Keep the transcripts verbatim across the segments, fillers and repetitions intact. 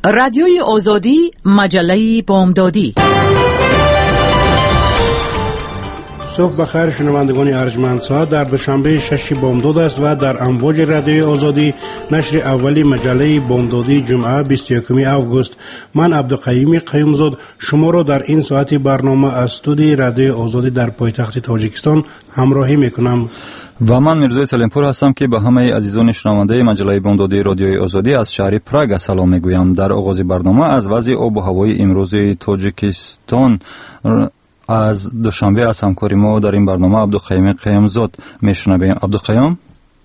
رادیوی آزادی، مجله بامدادی. صبح بخیر شنوندگان ارجمند. ساعت در دوشنبه شش بامداد است و در امواج رادیوی آزادی نشر اولی مجله بامدادی جمعه بیست و یکم اوگوست. من عبدالقیوم قیومزاد شما را در این ساعت برنامه از استودیوی رادیوی آزادی در پایتخت تاجیکستان همراهی میکنم. و من میرزای سلیمپور هستم که به همه عزیزان شنونده مجله بامدادی رادیوی آزادی از شهر پراگ سلام میگویم. در آغاز برنامه از وضع آب و هوای امروز تاجیکستان از دوشنبه از همکاری ما در این برنامه عبدالقیوم قیومزاد میشنویم. عبدالقیوم.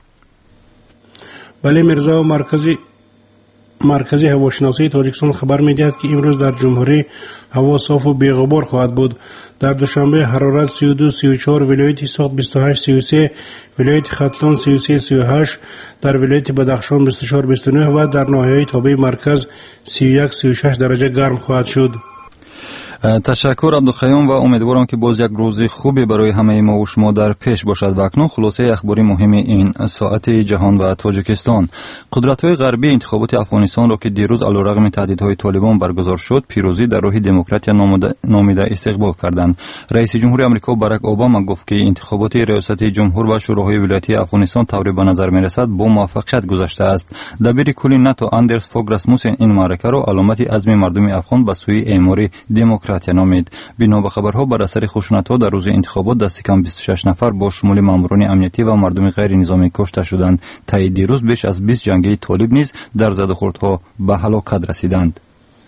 بله میرزا، مرکزی مرکزی هواشناسی تاجیکستان خبر میدهد که امروز در جمهوری هوا صاف و بی‌غبار خواهد بود. در دوشنبه حرارت سی و دو سی و چهار، ولایت سوخت بیست و هشت سی و سه، ولایت ختلان سی و سه سی و هشت، در ولایت بدخشان بیست و چهار بیست و نه و در ناحیه تابع مرکز سی و یک سی و شش درجه گرم خواهد شد. تشکر عبدالقیوم و امیدوارم که باز یک روز خوبی برای همه ما و شما در پیش باشد. و اکنون خلاصه اخباری مهم این ساعت جهان و تاجیکستان. قدرت‌های غربی انتخابات افغانستان را که دیروز علیرغم تهدیدهای طالبان برگزار شد پیروزی در راه دموکراسی نامیده استقبال کردند. رئیس جمهور آمریکا باراک اوباما گفت که انتخابات ریاست جمهور و شوراهای ولایتی افغانستان طوری به نظر می‌رسد با موفقیت گذشته است. دبیر کل ناتو اندرس فوگ راسموسن این معرکه را علامت عزم مردم افغان به سوی اعمار دموکراسی نامید. بنا به خبرها بر اثر خشونت‌ها در روز انتخابات دست کم بیست و شش نفر با شمول ماموران امنیتی و مردم غیر نظامی کشته شدند. تا دیروز بیش از بیست جنگی طالب نیز در زدوخوردها به هلاکت رسیدند.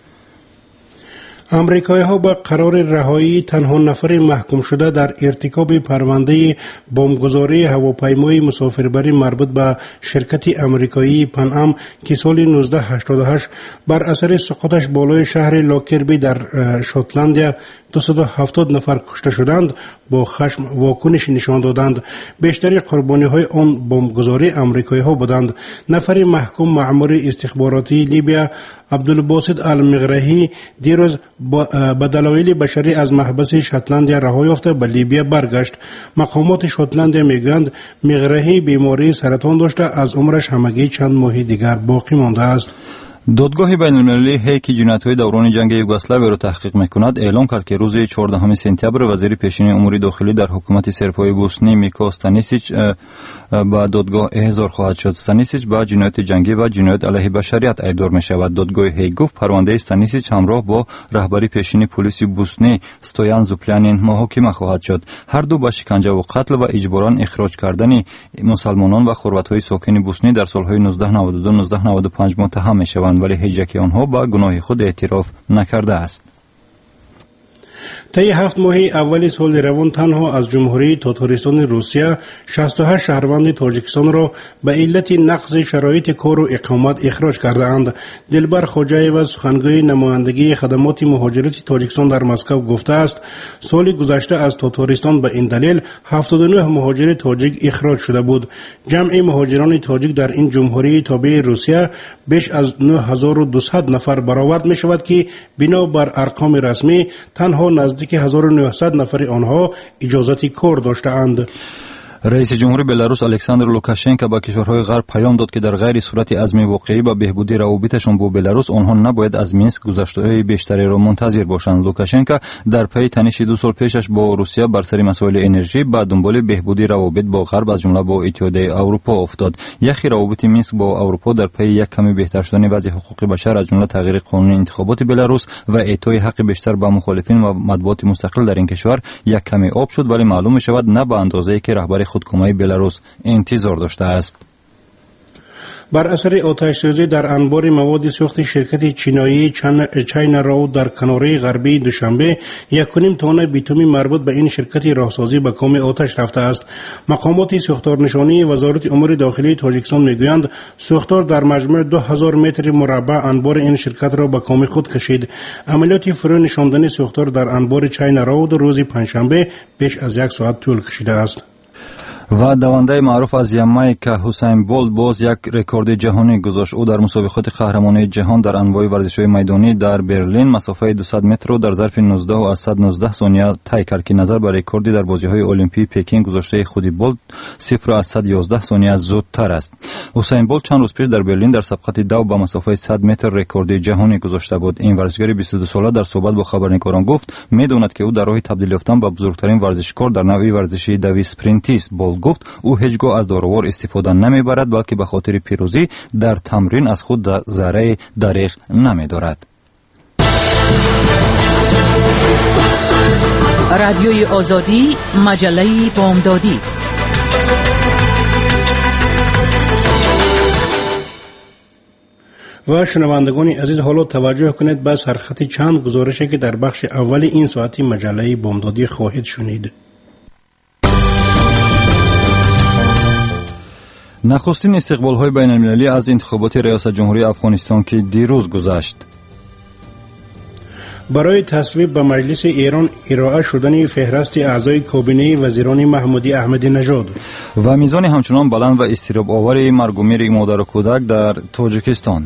امریکایی ها با قرار رهایی تنها نفر محکوم شده در ارتکاب پرونده بمبگذاری هواپیمای مسافربری مربوط به شرکت امریکایی پن ام که سال نوزده هشتاد و هشت بر اثر سقوطش بالای شهر لاکربی در شوتلندیا دویست و هفتاد نفر کشته شدند با خشم واکنش نشان دادند. بیشتر قربانی های آن بمبگذاری امریکایی ها بودند. نفر محکوم مأمور استخباراتی لیبیا عبدالباسط المغرهی دیروز به دلایل بشری از محبس شوتلندیا رها یافته به لیبیا برگشت. مقامات شوتلندیا میگویند مغرهی بیماری سرطان داشته، از عمرش همگی چند ماه دیگر باقی مانده است. دادگاه بین‌المللی هیگ که جنایت‌های دوران جنگ یوگسلاوی را تحقیق می‌کند اعلام کرد که روز چهاردهم سپتامبر وزیر پیشین امور داخلی در حکومت سرپای بوسنی میکا استانیسیچ به دادگاه احضار خواهد شد. استانیسیچ با جنایت جنگی و جنایت علیه بشریت ایبدار می‌شود. دادگاه هیگ گفت پرونده استانیسیچ همراه با رهبری پیشین پلیس بوسنی ستویان زوپلانین محاکمه خواهد شد. هر دو با شکنجه و قتل و اجباراً اخراج کردن مسلمانان و خرواط‌های ساکن بوسنی در سال‌های نوزده نود و دو نوزده نود و پنج متهم می‌شوند، ولی هیچ یک آنها با گناه خود اعتراف نکرده است. طی هفت ماه اول سال روان تنها از جمهوری تاتارستان روسیه شصت و هشت شهروند تاجیکستان را به علت نقض شرایط کار و اقامت اخراج کرده اند. دلبر خوجایو سخنگوی نمایندگی خدمات مهاجرت تاجیکستان در مسکو گفته است سال گذشته از تاتارستان به این دلیل هفتاد و نه مهاجر تاجیک اخراج شده بود. جمع مهاجران تاجیک در این جمهوری تابع روسیه بیش از نه هزار و دویست نفر برآورد می شود که بنا بر ارقام رسمی تنها نزدیک هزار و نهصد نفر آنها اجازت کار داشته‌اند. رئیس جمهور بلاروس الکساندر لوکاشنکو با کشورهای غرب پیام داد که در غیر صورت عزم واقعی با بهبودی روابطشان با بلاروس آنها نباید از مینسک گذشته‌های بیشتری را منتظر باشند. لوکاشنکو در پی تنش دو سال پیشش با روسیه بر سر مسائل انرژی با دنبال بهبودی روابط با غرب از جمله با اتحادیه اروپا افتاد. یخی روابط مینسک با اروپا در پی یک کمی بهتر شدن وضع حقوق بشر از جمله تغییر قانون انتخابات بلاروس و اعطای حق بیشتر به مخالفین و مطبوعات مستقل در این کشور یک کمی آب شد، ولی معلوم می‌شود نه به اندازه‌ای که رهبر خودکامه بلاروس انتظار داشته است. بر اثر آتش سوزی در انبار مواد سوخت شرکت چینایی چاینا راود در کناره غربی دوشنبه یک و نیم تن بیتومی مربوط به این شرکت راهسازی به کام آتش رفته است. مقامات سوختارنشانی وزارت امور داخلی تاجیکستان میگویند سوختار در مجموع دو هزار متر مربع انبار این شرکت را به کام خود کشید. عملیات فرو نشاندن سوختار در انبار چاینا راود روز پنجشنبه بیش از یک ساعت طول کشیده است. و دونده معروف از یمایکا حسین بولت باز یک رکورد جهانی گذاشت. او در مسابقات قهرمانی جهان در انواع ورزش‌های میدانی در برلین مسافت دویست متر را در ظرف نوزده و صد و نوزده ثانیه طی کرد که نظر به رکوردی در بازی‌های المپی پکین گذاشته خود بولت صفر و صد و یازده ثانیه زودتر است. حسین بولت چند روز پیش در برلین در سبقت دو با مسافت صد متر رکورد جهانی گذاشته بود. این ورزشکار بیست و دو ساله در صحبت با خبرنگاران گفت می‌داند که او در راه تبدیل یافتن به بزرگترین ورزشکار در نوع ورزشی دویست اسپرینتی است. بولت گفت او هیچگاه از داروار استفاده نمی‌برد بلکه به خاطر پیروزی در تمرین از خود ذره دریغ نمی‌دارد. رادیوی آزادی، مجله بامدادی. و شنوندگان عزیز حالا توجه کنید به سرخط چند گزارشی که در بخش اول این ساعتی مجله بامدادی خواهید شنید. نخستین استقبال‌های بین‌المللی از انتخابات ریاست جمهوری افغانستان که دیروز گذشت. برای تصویب به مجلس ایران ارائه شدن فهرست اعضای کابینه وزیران محمودی احمدی نژاد و میزان همچنان بلند و اضطراب آور مرگ و میر مادر و کودک در تاجیکستان.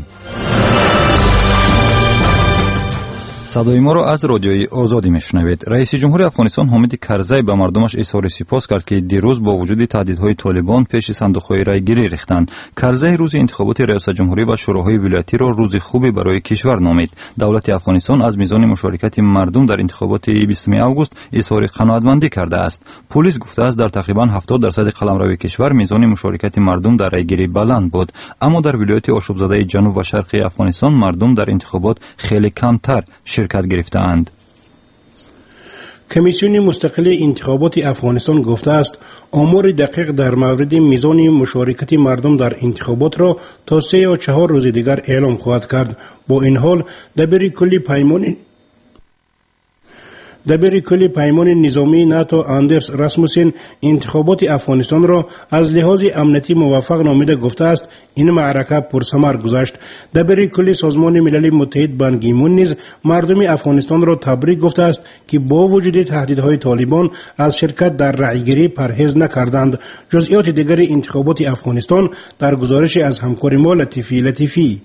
صدای ما را از رادیوی آزادی میشنوید. رئیس جمهور افغانستان حامد کرزی به مردمش اظهار سپاس کرد که دیروز با وجود تهدیدهای طالبان پیش صندوق‌های رایگیری ریختند. کرزی روز انتخابات ریاست جمهوری و شوراهای ولایتی را روز خوبی برای کشور نامید. دولت افغانستان از میزان مشارکت مردم در انتخابات بیستم آگوست اظهار قناعتمندی کرده است. پلیس گفته است در تقریبا هفتاد درصد قلمرو کشور میزان مشارکت مردم در رایگیری بلند بود، اما در ولایت آشوب زده جنوب و شرق افغانستان مردم در انتخابات خیلی کمتر شرکت گرفتند. کمیسیون مستقل انتخابات افغانستان گفته است آمار دقیق در مورد میزان مشارکت مردم در انتخابات را تا سه یا چهار روز دیگر اعلام خواهد کرد. با این حال دبیر کلی پیمان دبیر کلی پیمان نظامی ناتو اندرس راسموسن انتخابات افغانستان را از لحاظ امنیتی موفق نامیده گفته است این معرکه پرثمر گذشت. دبیر کلی سازمان ملل متحد بان کی مون نیز مردم افغانستان را تبریک گفته است که با وجود تهدیدهای طالبان از شرکت در رأیگیری پرهیز نکردند. جزئیات دیگر انتخابات افغانستان در گزارش از همکار ما لطیفی لطیفی.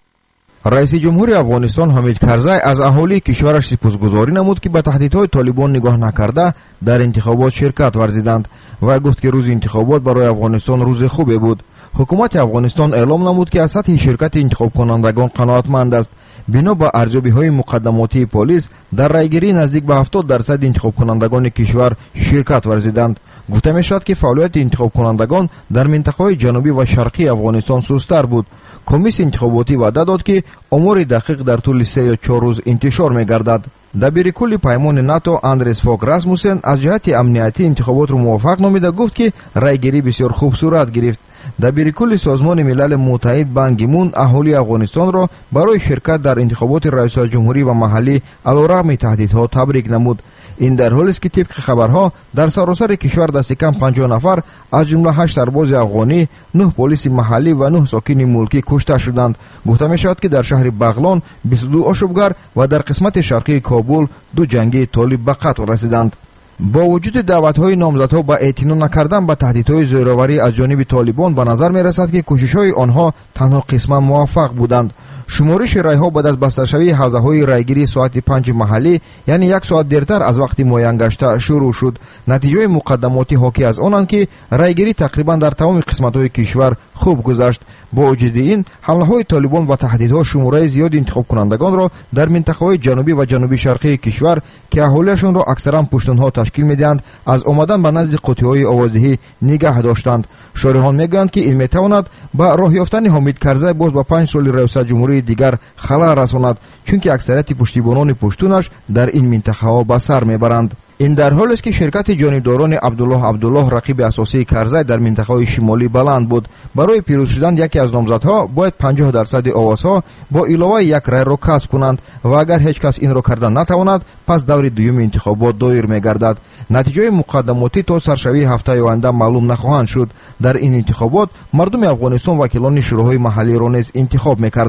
رئیس جمهور افغانستان حامد کرزی از اهالی کشورش سپاسگزاری نمود که به تهدیدهای طالبان نگاه نکرده در انتخابات شرکت ورزیدند و گفت که روز انتخابات برای افغانستان روز خوبی بود. حکومت افغانستان اعلام نمود که از سطح شرکت انتخاب کنندگان قناعتمند است. بنا به ارزیابی‌های مقدماتی پلیس در رأیگیری نزدیک به هفتاد درصد انتخاب کنندگان کشور شرکت ورزیدند. گفته می‌شود که فعالیت انتخاب کنندگان در منطقه‌های جنوبی و شرقی افغانستان سست‌تر بود. کمیسیون انتخاباتی وعده داد که آمار دقیق در طول سه یا چهار روز انتشار می‌گردد. دبیر کل پیمان ناتو اندرس فوگ راسموسن از جهت امنیتی انتخابات را موفق نامیده گفت که رأیگیری بسیار خوب صورت گرفت. دبیر کل سازمان ملل متحد بان کی مون اهالی افغانستان را برای شرکت در انتخابات رئیس جمهوری و محلی علیرغم تهدیدها تبریک نمود. این در حالی است که طبق خبرها در سراسر کشور دست کم پنجاه نفر از جمله هشت سرباز افغانی، نه پلیس محلی و نه ساکن ملکی کشته شدند. گفته می شود که در شهر بغلان بیست و دو آشوبگر و در قسمت شرقی کابل دو جنگی طالب به قتل رسیدند. با وجود دعوت‌های نامزدها به اعتنا نکردن به تهدیدهای زوراوری از جانب طالبان به نظر می‌رسد که کوشش‌های آنها تنها قسما موفق بودند. شمارش رای‌ها بعد از بسته‌شوی حوزه‌های رایگیری ساعت پنج محلی یعنی یک ساعت دیرتر از وقتی معین گشته شروع شد. نتیجه مقدماتی حاکی از آنند که رایگیری تقریبا در تمام قسمت‌های کشور خوب گذشت. با وجود این حمله‌های طالبان و تهدیدها شماره زیاد انتخاب کنندگان را در منطقه‌های جنوبی و جنوبی شرقی کشور که اهالیشان را اکثرا پشتون‌ها تشکیل می‌دهند از آمدن به نزد قوطی‌های آوازدهی نگاه داشتند. شارحان می‌گویند که این می‌تواند به راه یافتن حامد کرزی باز با پنج سال ریاست جمهوری دیگر خلل رساند چونکه اکثریت پشتیبانان پشتونش در این منطقه‌ها به سر می‌برند. این در حالی است که شرکت جانبداران عبدالله عبدالله رقیب اساسی کرزی در منطقه‌های شمالی بلند بود. برای پیروز شدن یکی از نامزدها باید پنجاه درصد آوازها با علاوه یک رای را کسب کنند و اگر هیچ کس این را کردن نتواند پس دور دوم انتخابات دایر می‌گردد. نتیجه مقدماتی تا سرشوی هفته آینده معلوم نخواهند شد. در این انتخابات مردم افغانستان وکیلان شوراهای محلی را نیز انتخاب می‌کردند.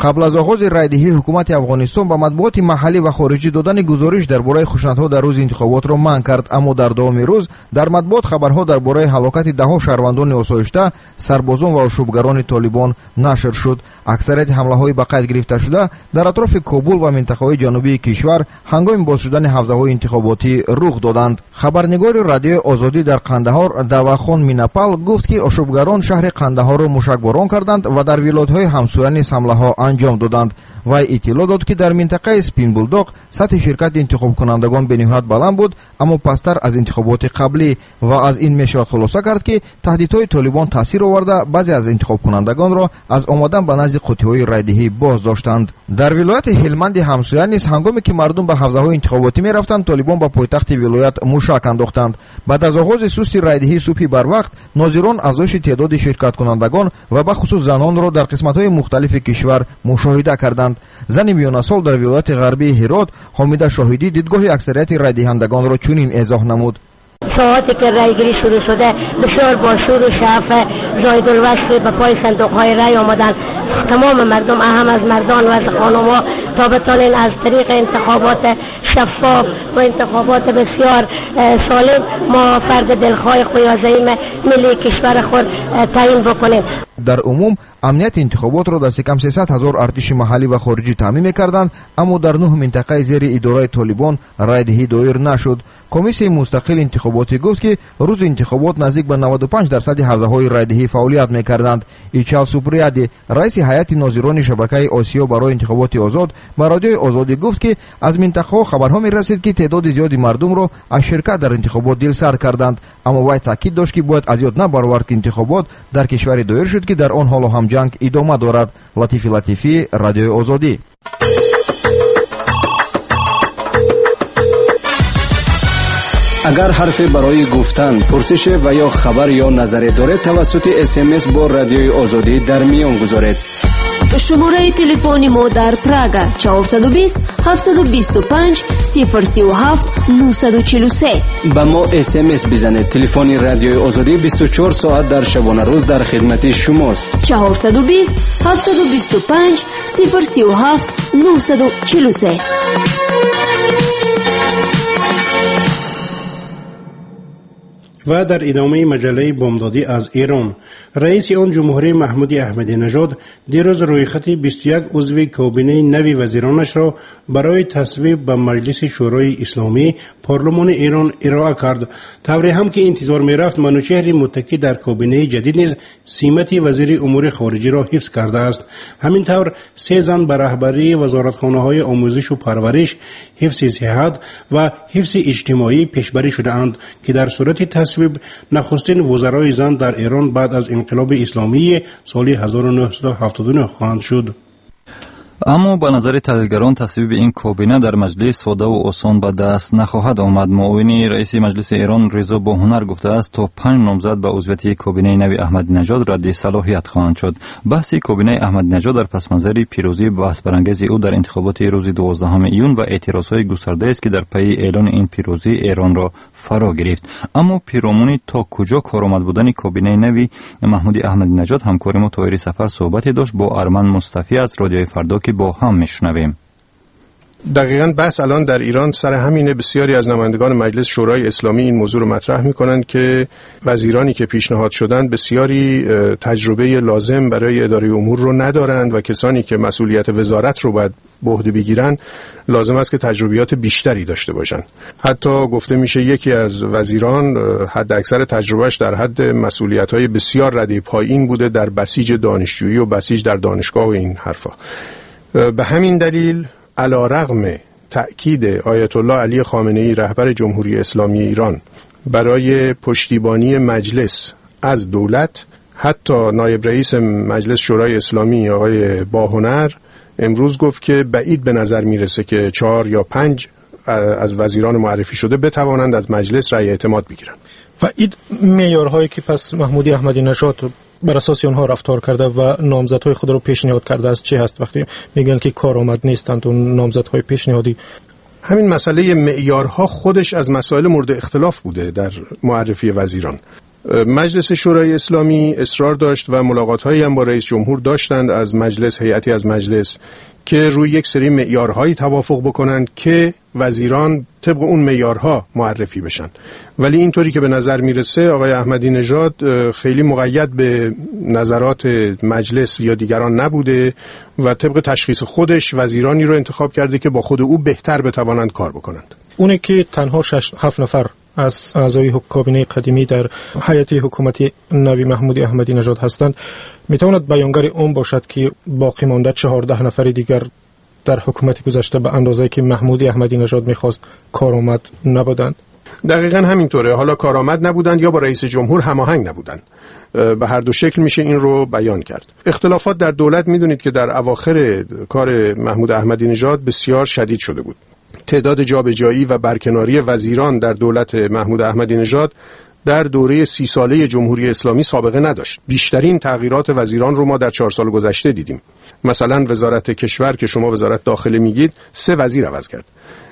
قبل از آغاز رایدهی حکومت افغانستان به مطبوعات محلی و خارجی دادن گزارش درباره خشونت‌ها در روز انتخابات را منع کرد، اما در دوام روز در مطبوعات خبرها درباره هلاکت دهها شهروندان آسایشته، سربازان و آشوبگران طالبان نشر شد. اکثریت حمله‌های به قید گرفته شده در اطراف کابل و منطقه‌های جنوبی کشور هنگام باز شدن حوزه‌های انتخاباتی رخ دادند. خبرنگار رادیوی آزادی در قندهار دواخان میناپال گفت که آشوبگران شهر قندهار را موشکباران کردند و در ولایت‌های همسایه نیز حمله‌ها انجام دادند. وی اطلاع داد که در منطقه سپین بولداغ سطح شرکت انتخاب کنندگان به نهایت بلند بود، اما پستر از انتخابات قبلی، و از این میشود خلاصه کرد که تهدیدهای طالبان تاثیر آورده بعضی از انتخاب کنندگان را از آمدن به نزد قوطی‌های رایدهی باز داشتند. در ولایت هلمند همسایه نیز هنگامی که مردم به حوزه‌های انتخاباتی می‌رفتند، طالبان به پایتخت ولایت موشک انداختند. بعد از آغاز سوست رایدهی صبح بر وقت، ناظران افزایش تعداد شرکت کنندگان و به خصوص زنان را در قسمت‌های مختلف کشور مشاهده کردند. زن میانه سال در ولایت غربی هرات حمیده شاهدی دیدگاه اکثریت رای دهندگان را چنین ایضاح نمود: ساعتی که رایگیری شروع شده بسیار با شور و شعف زاید الوصل به پای صندوق‌های رای آمدند. تمام مردم، اهم از مردان و از خانم‌ها، تا بتوانند از طریق انتخابات شفاف و انتخابات بسیار سالم ما فرد دلخواه خویازه‌ای ملی کشور خود تعیین بکنیم. در عموم امنیت انتخابات را دست کم سیصد هزار ارتش محلی و خارجی تامین می‌کردند، اما در نه منطقه زیر اداره طالبان رایدهی دایر نشد. کمیسیون مستقل انتخاباتی گفت که روز انتخابات نزدیک به نود و پنج درصد حوزه‌های رایدهی فعالیت می‌کردند. ایچال سوپریادی، رئیس هیئت ناظران شبکه آسیا برای انتخابات آزاد، به رادیوی آزادی گفت که از منطقه‌ها خبرها می‌رسید که تعداد زیادی مردم را از شرکت در انتخابات دلسرد کردند، اما وی تاکید داشت که باید از یاد نبرود که انتخابات در کشوری دایر شد که در آن حال هم جنگ ادامه دارد. لطیفی لطیفی، رادیوی آزادی. اگر حرفی برای گفتن، پرسش و یا خبر یا نظری دارید توسط اس ام اس با رادیوی آزادی در میان گذارید. شماره تلفن ما در پراگا چهارصد و بیست هفتصد و بیست و پنج صفر سی و هفت نهصد و چهل و سه. با ما اس ام اس بزنید. تلفن رادیوی آزادی بیست و چهار ساعت در شبانه روز در خدمت شماست. چهارصد و بیست هفتصد و بیست و پنج صفر سی و هفت نهصد و چهل و سه. و در ادامه مجله بامدادی از ایران، رئیس آن جمهوری محمود احمدی نژاد دیروز رویخط بیست و یک عضو کابینه نوی وزیرانش را برای تصویب به مجلس شورای اسلامی پارلمان ایران ارائه کرد. طوری هم که انتظار می رفت منوچهر متکی در کابینه جدید نیز سمت وزیر امور خارجه را حفظ کرده است. همین طور سه زن به رهبری وزارتخانه‌های آموزش و پرورش، حفظ صحت و حفظ اجتماعی پیشبری شده اند که در صورت تصویب نخستین وزرای زن در ایران بعد از انقلاب اسلامی سال هزار و نهصد و هفتاد و نه خواهند شد. اما به نظر تحلیلگران تصویب این کابینه در مجلس ساده و آسان به دست نخواهد آمد. معاون رئیس مجلس ایران رضا باهنر گفته است تا پنج نامزد به عضویت کابینه نوی احمدی نژاد رد صلاحیت خواهند شد. بحث کابینه احمدی نژاد در پس منظر پیروزی بحث برانگیز او در انتخابات روز دوازدهم ایون و اعتراضهای گسترده است که در پی اعلان این پیروزی ایران را فرا گرفت. اما پیرامون تا کجا کارآمد بودن کابینه نوی محمود احمدی نژاد، همکار ما طاهر سفر صحبت داشت با ارمن مصطفی از رادیوی فردا که با هم میشنویم. دقیقاً بحث الان در ایران سر همینه. بسیاری از نمایندگان مجلس شورای اسلامی این موضوع رو مطرح میکنند که وزیرانی که پیشنهاد شدند بسیاری تجربه لازم برای اداره امور رو ندارند و کسانی که مسئولیت وزارت رو باید به عهده بگیرن لازم است که تجربیات بیشتری داشته باشند. حتی گفته میشه یکی از وزیران حد اکثر تجربهش در حد مسئولیت‌های بسیار رده پایین بوده در بسیج دانشجویی و بسیج در دانشگاه و این حرفا. به همین دلیل علیرغم تأکید آیت الله علی خامنه‌ای رهبر جمهوری اسلامی ایران برای پشتیبانی مجلس از دولت، حتی نایب رئیس مجلس شورای اسلامی آقای باهنر امروز گفت که بعید به نظر میرسه که چهار یا پنج از وزیران معرفی شده بتوانند از مجلس رأی اعتماد بگیرند. و این معیارهایی که پس محمود احمدی نژاد بر اساس آنها رفتار کرده و نامزدهای خود را پیشنهاد کرده است چه هست وقتی میگن که کارآمد نیستند اون نامزدهای پیشنهادی؟ همین مسئله معیارها خودش از مسائل مورد اختلاف بوده در معرفی وزیران. مجلس شورای اسلامی اصرار داشت و ملاقات‌هایی هم با رئیس جمهور داشتند از مجلس، هیئتی از مجلس، که روی یک سری معیارهایی توافق بکنند که وزیران طبق اون معیارها معرفی بشن. ولی اینطوری که به نظر میرسه آقای احمدی نژاد خیلی مقید به نظرات مجلس یا دیگران نبوده و طبق تشخیص خودش وزیرانی رو انتخاب کرده که با خود او بهتر بتوانند کار بکنند. اونه که تنها شش هفت نفر از اعضای کابینه قدیمی در هیئت حکومتی نوی محمود احمدی نژاد هستند، میتواند بیانگر اون باشد که باقی مانده چهارده نفر دیگر در حکومت گذشته به اندازه‌ای که محمود احمدی نژاد میخواست کارآمد نبودند؟ دقیقاً همینطوره. حالا کارآمد نبودند یا با رئیس جمهور هماهنگ نبودند. به هر دو شکل میشه این رو بیان کرد. اختلافات در دولت میدونید که در اواخر کار محمود احمدی نژاد بسیار شدید شده بود. تعداد جابجایی و برکناری وزیران در دولت محمود احمدی نژاد در دوره سی ساله جمهوری اسلامی سابقه نداشت. بیشترین تغییرات وزیران رو ما در چهار سال گذشته دیدیم. مثلا وزارت کشور که شما وزارت داخله میگید سه وزیر عوض کرد،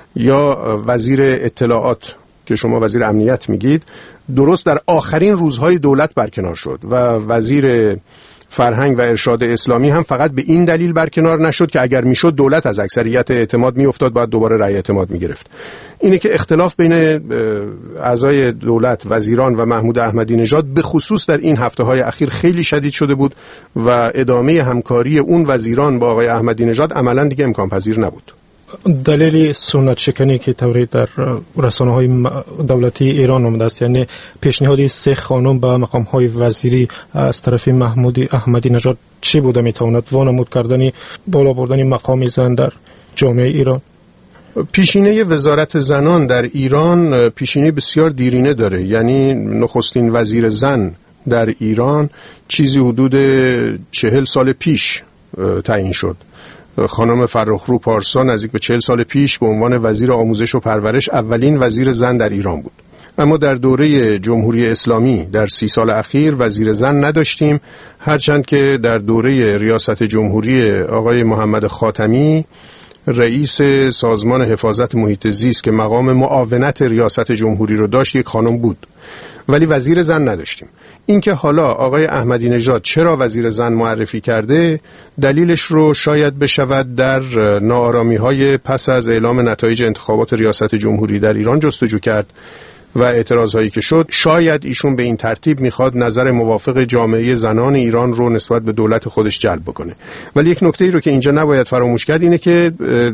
یا وزیر اطلاعات که شما وزیر امنیت میگید درست در آخرین روزهای دولت برکنار شد و وزیر فرهنگ و ارشاد اسلامی هم فقط به این دلیل برکنار نشد که اگر میشد دولت از اکثریت اعتماد میافتاد، باید دوباره رأی اعتماد میگرفت. اینه که اختلاف بین اعضای دولت، وزیران و محمود احمدی نژاد به خصوص در این هفته های اخیر خیلی شدید شده بود و ادامه همکاری اون وزیران با آقای احمدی نژاد عملاً دیگه امکان پذیر نبود. دلیل سنت شکنی که طوری در رسانه های دولتی ایران آمده است، یعنی پیشنهاد سه خانم به مقام های وزیری از طرف محمود احمدی نژاد، چی بوده میتواند وانمود کردن بالا بردن مقام زن در جامعه ایران؟ پیشینه وزارت زنان در ایران پیشینه بسیار دیرینه داره. یعنی نخستین وزیر زن در ایران چیزی حدود چهل سال پیش تعیین شد. خانم فرخرو پارسا نزدیک به چهل سال پیش به عنوان وزیر آموزش و پرورش اولین وزیر زن در ایران بود. اما در دوره جمهوری اسلامی در سی سال اخیر وزیر زن نداشتیم، هرچند که در دوره ریاست جمهوری آقای محمد خاتمی رئیس سازمان حفاظت محیط زیست که مقام معاونت ریاست جمهوری رو داشت یک خانم بود، ولی وزیر زن نداشتیم. اینکه حالا آقای احمدی نژاد چرا وزیر زن معرفی کرده، دلیلش رو شاید بشود در ناآرامی‌های پس از اعلام نتایج انتخابات ریاست جمهوری در ایران جستجو کرد و اعتراضهایی که شد. شاید ایشون به این ترتیب میخواد نظر موافق جامعه زنان ایران رو نسبت به دولت خودش جلب بکنه. ولی یک نکته ای رو که اینجا نباید فراموش کرد اینه که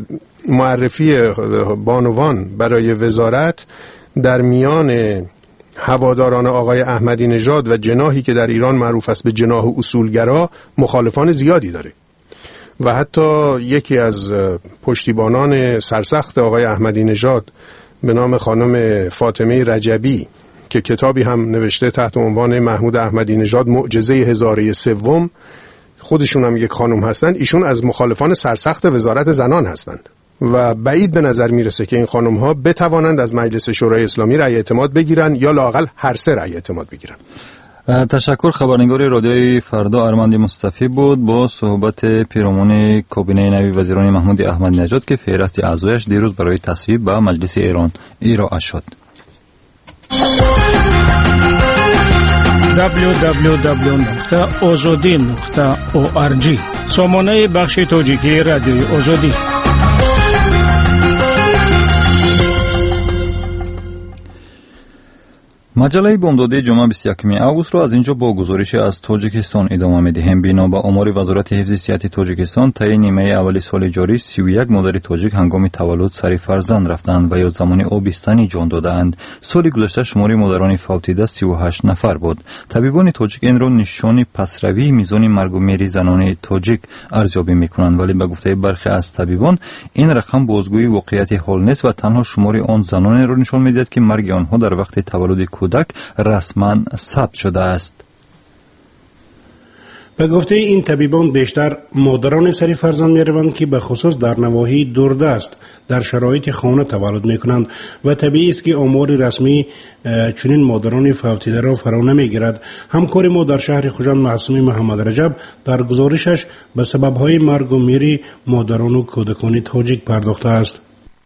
معرفی بانوان برای وزارت در میان هواداران آقای احمدی نژاد و جناحی که در ایران معروف است به جناح اصولگرا مخالفان زیادی داره و حتی یکی از پشتیبانان سرسخت آقای احمدی نژاد به نام خانم فاطمه رجبی که کتابی هم نوشته تحت عنوان محمود احمدی نژاد معجزه هزاره سوم، خودشون هم یک خانم هستند، ایشون از مخالفان سرسخت وزارت زنان هستند و بعید به نظر میرسه که این خانم ها بتوانند از مجلس شورای اسلامی رأی اعتماد بگیرن یا لااقل هر سه رأی اعتماد بگیرن. تشکر. خبرنگار رادیوی فردا ارمند مصطفی بود با صحبت پیرامون کابینه نوی وزیران محمود احمدی نژاد که فهرست اعضایش دیروز برای تصویب به مجلس ایران ارائه شد. دبلیو دبلیو دبلیو نقطه آزادی نقطه او آر جی سامانه بخش تاجیکی رادیوی آزادی. مجله بامدادی جمعه بیست و یکم اوت را از اینجا با گزارش از تاجیکستان ادامه می‌دهیم. بنا به آمار وزارت حفظ صحت تاجیکستان طی نیمه اولی سال جاری سی و یک مادر تاجیک هنگام تولد سر فرزند رفتند و یا زمان آبستنی جان دادند. سال گذشته شمار مادران فوتیده سی و هشت نفر بود. طبیبان تاجیک این را نشان پسروی میزان مرگ و میر زنان تاجیک ارزیابی می‌کنند، ولی به گفته برخی از طبیبان این رقم بازگویی واقعیت حال نیست و تنها شمار آن زنان را نشان می‌دهد که مرگ آنها در وقت تولد کودک رسما ثبت شده است. به گفته این طبیبان بیشتر مادران سری فرزند می‌روند که به خصوص در نواحی دوردست در شرایط خانه تولد می‌کنند و طبیعی است که آمار رسمی چنین مادران فوتیده را فرا نمی‌گیرد. همکار ما در شهر خوجند معصومی محمد رجب در گزارشش به سبب‌های مرگ و میر مادران و کودکان تاجیک پرداخته است.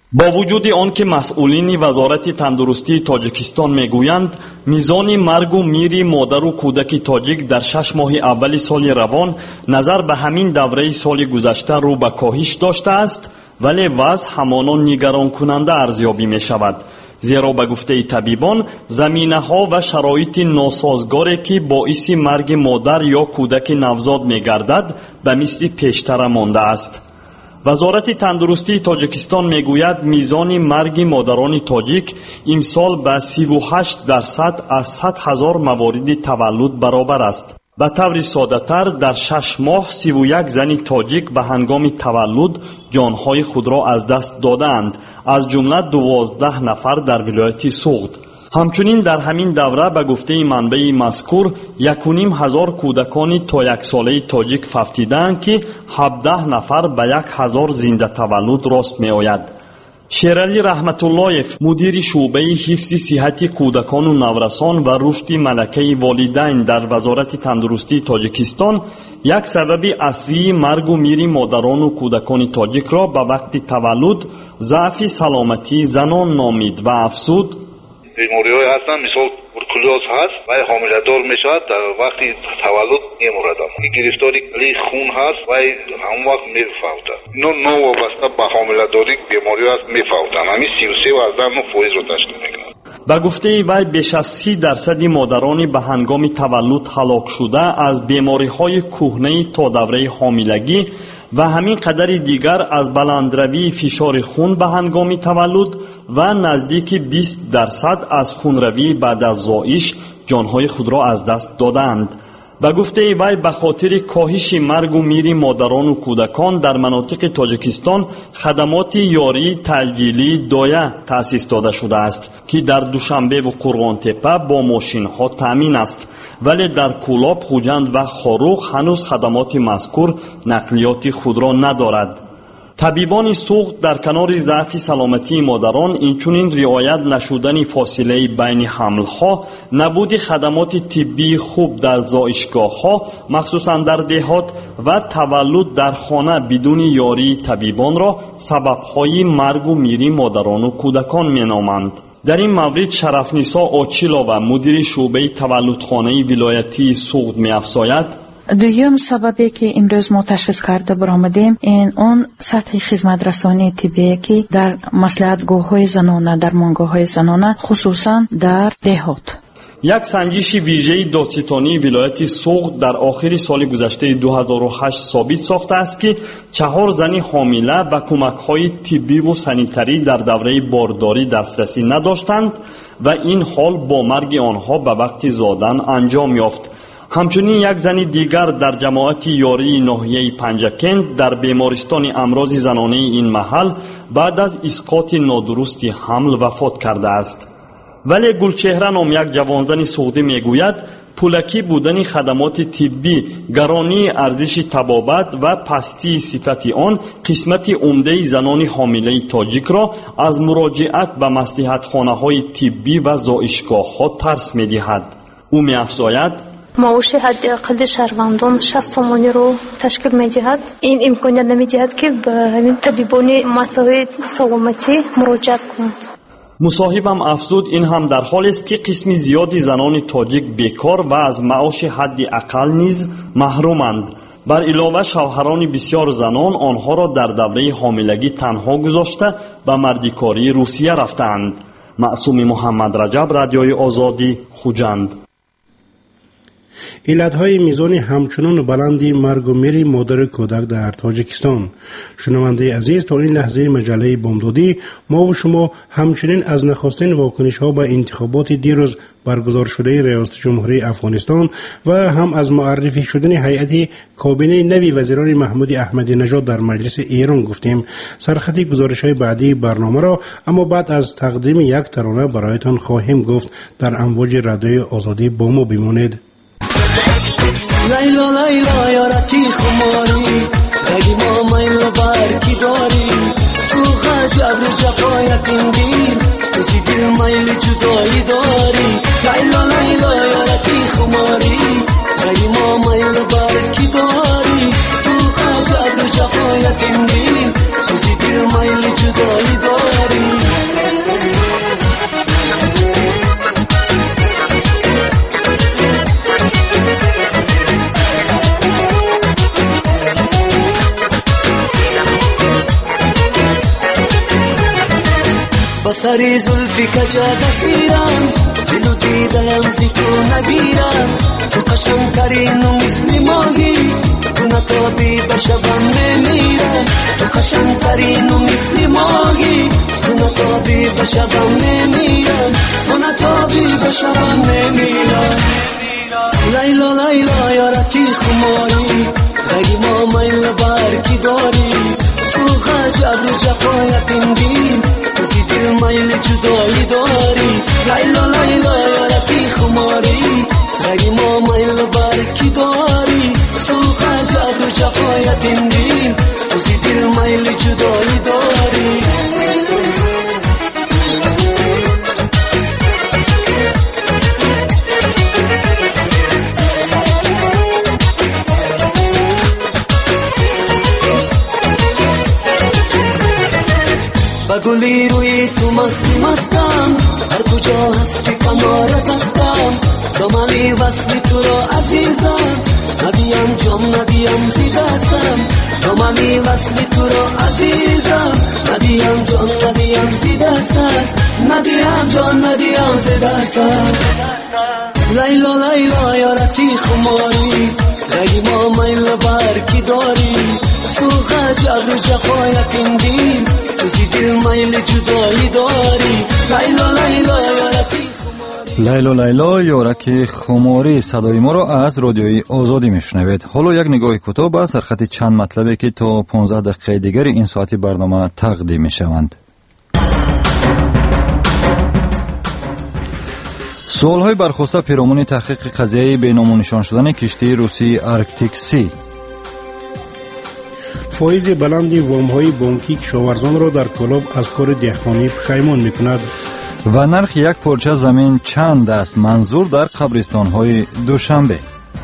با وجود آنکه مسئولین وزارت تندرستی تاجیکستان میگویند میزان مرگ و میر مادر و کودک تاجیک در شش ماه اول سال روان نظر به همین دوره سال گذشته رو به کاهش داشته است، ولی وضع همانان نگران کننده ارزیابی می شود. زیرا به گفته طبیبان زمینه ها و شرایط ناسازگاری که باعث مرگ مادر یا کودک نوزاد می گردد به مثل پیشتر مانده است. وزارت تندرستی تاجیکستان میگوید میزان مرگ مادران تاجیک امسال به سی و هشت درصد از صد هزار موارد تولد برابر است. به طور ساده تر در شش ماه سی و یک زن تاجیک به هنگام تولد جانهای خود را از دست دادند، از جمله دوازده نفر در ولایت سوغد. همچنین در همین دوره به گفته منبع مذکور یک و نیم هزار کودکان تا یک ساله تاجیک ففتیدند که هفده نفر به یک هزار زنده تولد راست می آید. شیرعلی رحمت اللهیف مدیر شعبه حفظ صحت کودکان و نورسان و رشد ملکه والدین در وزارت تندرستی تاجیکستان یک سبب اصلی مرگ و میر مادران و کودکان تاجیک را به وقت تولد ضعف سلامتی زنان نامید و افزود بیماری‌های هستن، مثال تورکولوز هست و حامله‌دار میشود، در وقتی تولد میمیرد. گرفتاری کلی خون هست و هم وقت میفوتد. اینو نو وابسته به حامله‌داری بیماری هست میفوتن. همین سی و سه و از نه فایز رو تشکیل میکنه. به گفته وی بیش از سی درصد مادران به هنگام تولد هلاک شده از بیماری‌های کهنه تا دوره حاملگی و همین قدر دیگر از بلندروی فشار خون به هنگام تولد و نزدیک بیست درصد از خونروی بعد از زایش جانهای خود را از دست دادند. به گفته وی به خاطر کاهش مرگ و میر مادران و کودکان در مناطق تاجیکستان خدمات یاری تلگیلی دایه تأسیس داده شده است که در دوشنبه و قرغان تپه با ماشین ها تامین است، ولی در کولاب، خوجند و خاروخ هنوز خدمات مذکور نقلیات خود را ندارد. طبیبان سوغد در کنار ضعف سلامتی مادران اینچنین رعایت نشدن فاصله بین حملها، نبود خدمات طبی خوب در زایشگاه‌ها مخصوصا در دهات و تولد در خانه بدون یاری طبیبان را سبب‌های مرگ و میر مادران و کودکان می‌نامند. در این مورد شرفنیسا آچیلووا مدیر شعبه تولدخانه ولایتی سوغد می‌افزاید دویم سببی که امروز ما تشخیص کرده برآمدیم این اون سطح خدمت رسانی طبی که در مصلحتگاه‌های زنانه، در درمانگاه‌های زنانه خصوصا در دهات. یک سنجش ویژه دادستانی ولایت سوغد در آخر سال گذشته دو هزار و هشت ثابت ساخته است که چهار زن حامله به کمک‌های طبی و سانیتری در دوره بارداری دسترسی نداشتند و این حال با مرگ آنها به وقت زادن انجام یافت. همچنین یک زن دیگر در جماعت یاری ناحیه پنجکند در بیمارستان امراض زنانه این محل بعد از اسقاط نادرست حمل وفات کرده است. ولی گلچهره نام یک جوانزن سوغدی میگوید پولکی بودن خدمات طبی، گرانی ارزش طبابت و پستی صفت آن قسمت عمده زنان حامله تاجیک را از مراجعت به مصلحتخانه‌های طبی و زایشگاه‌ها ترس می‌دهد. او می‌افزاید معاش حداقل شهروندان شصت سومانی رو تشکیل می‌دهد. این امکانیت نمی‌دهد که به همین طبیبان مسائل سلامتی مراجعت کنند. مصاحبم افزود این هم در حالی است که قسم زیادی زنان تاجیک بیکار و از معاش حد اقل نیز محرومند. بر علاوه شوهران بسیار زنان آنها را در دوره حاملگی تنها گذاشته به مردیکاری روسیه رفتند. معصوم محمد رجب، رادیوی آزادی، خوجند. علتهای میزان همچنان بلندی مرگ و میر مادر کودک در تاجیکستان. شنونده عزیز، تا این لحظه مجله بامدادی ما و شما همچنین از نخستین واکنش ها به انتخابات دیروز برگزار شده ریاست جمهوری افغانستان و هم از معرفی شدن هیئت کابینه نوی وزیران محمود احمدی نژاد در مجلس ایران گفتیم. سرخط گزارش های بعدی برنامه را اما بعد از تقدیم یک ترانه برایتان خواهیم گفت. در امواج رادیوی آزادی با ما بمانید. لیلا لیلا یارکی خماری رگی ما میل برکی داری سوخه جبر جفایتیم گیر کسی دل میل جدایی داری لیلا لیلا یارکی خماری رگی ما میل برکی داری سوخه جبر جفایتیم گیر کسی دل میل جدایی داری سری زلفی کجا دسیرم دلو دیدم زی تو نگیرم تو قشنگترین و مثل ماهی تو نتابی بشبم نمیرم تو قشنگترین و مثل ماهی تو نتابی بشبم نمیرم تو نتابی بشبم نمیرم لیلا لیلا یارکی خماری خیلی ما میل برکی داری سوخه جبر و جفایتیم گیر توزی دل میل جدایی داری لیلا لیلا یارکی خماری خیلی ما میل برکی داری سوخه جبر و جفایتیم گیر توزی دل میل جدایی داری گلی روی تو مستی مستم هر کجا هستی کنارت هستم دامنی وصلی تو را عزیزم ندیم جام ندیم زیده هستم دامنی وصلی تو را عزیزم ندیم جان ندیم زیده هستم ندیم جان ندیم زیده هستم لیلا لیلا یارکی خماری خیلی ما میل برکی داری سوخه جبر و جفایتیم دیر توزی دل میل جدایی داری لیلا لیلا یارکی لیلا لیلا یارکی خماری صدای ما را از رادیوی آزادی میشنوید. حالا یک نگاه کوتاه به سرخط چند مطلبی که تا پانزده دقیقه دیگر این ساعتی برنامه تقدیم میشوند. سوالهای برخواسته پیرامون تحقیق قضیه بینام و نشان شدن کشتی روسی آرکتیک سی. فایز بلندی وامهای بانکی کشاورزان را در کلاب از کار دهقانی پشیمان میکند. و نرخ یک پارچه زمین چند است منظور در قبرستان‌های دوشنبه.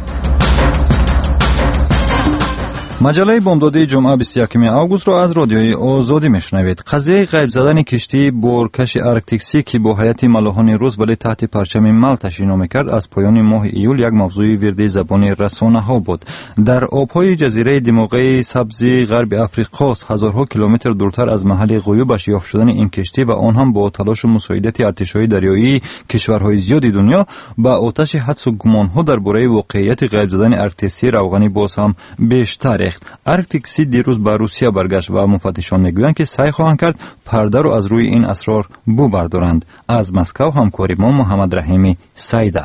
مجله بامدادی جمعه بیست و یکم آگوست را از رادیوی آزادی میشنوید. قضیه غیب زدن کشتی بورکش آرکتیک سی که با هیئت ملاحان روس ولی تحت پرچم مالتا شنا میکرد از پایان ماه ایول یک موضوع وردی زبانی رسانه ها بود. در آبهای جزیره دماغه سبزی غرب افریقا هزارها کیلومتر دورتر از محل غیوبش یافت شدن این کشتی و آن هم با تلاش و مساعدت ارتش‌های دریایی کشورهای زیادی دنیا با آتش حدس و گمان‌ها درباره واقعیت غیب زدن آرکتیک سی روغنی باز هم بیشتر. آرکتیک سی دیروز به روسیه برگشت و مفتشان میگویند که سعی خواهند کرد پرده رو از روی این اسرار ببردارند. از مسکو همکاری ما محمد رحیمی سایدر.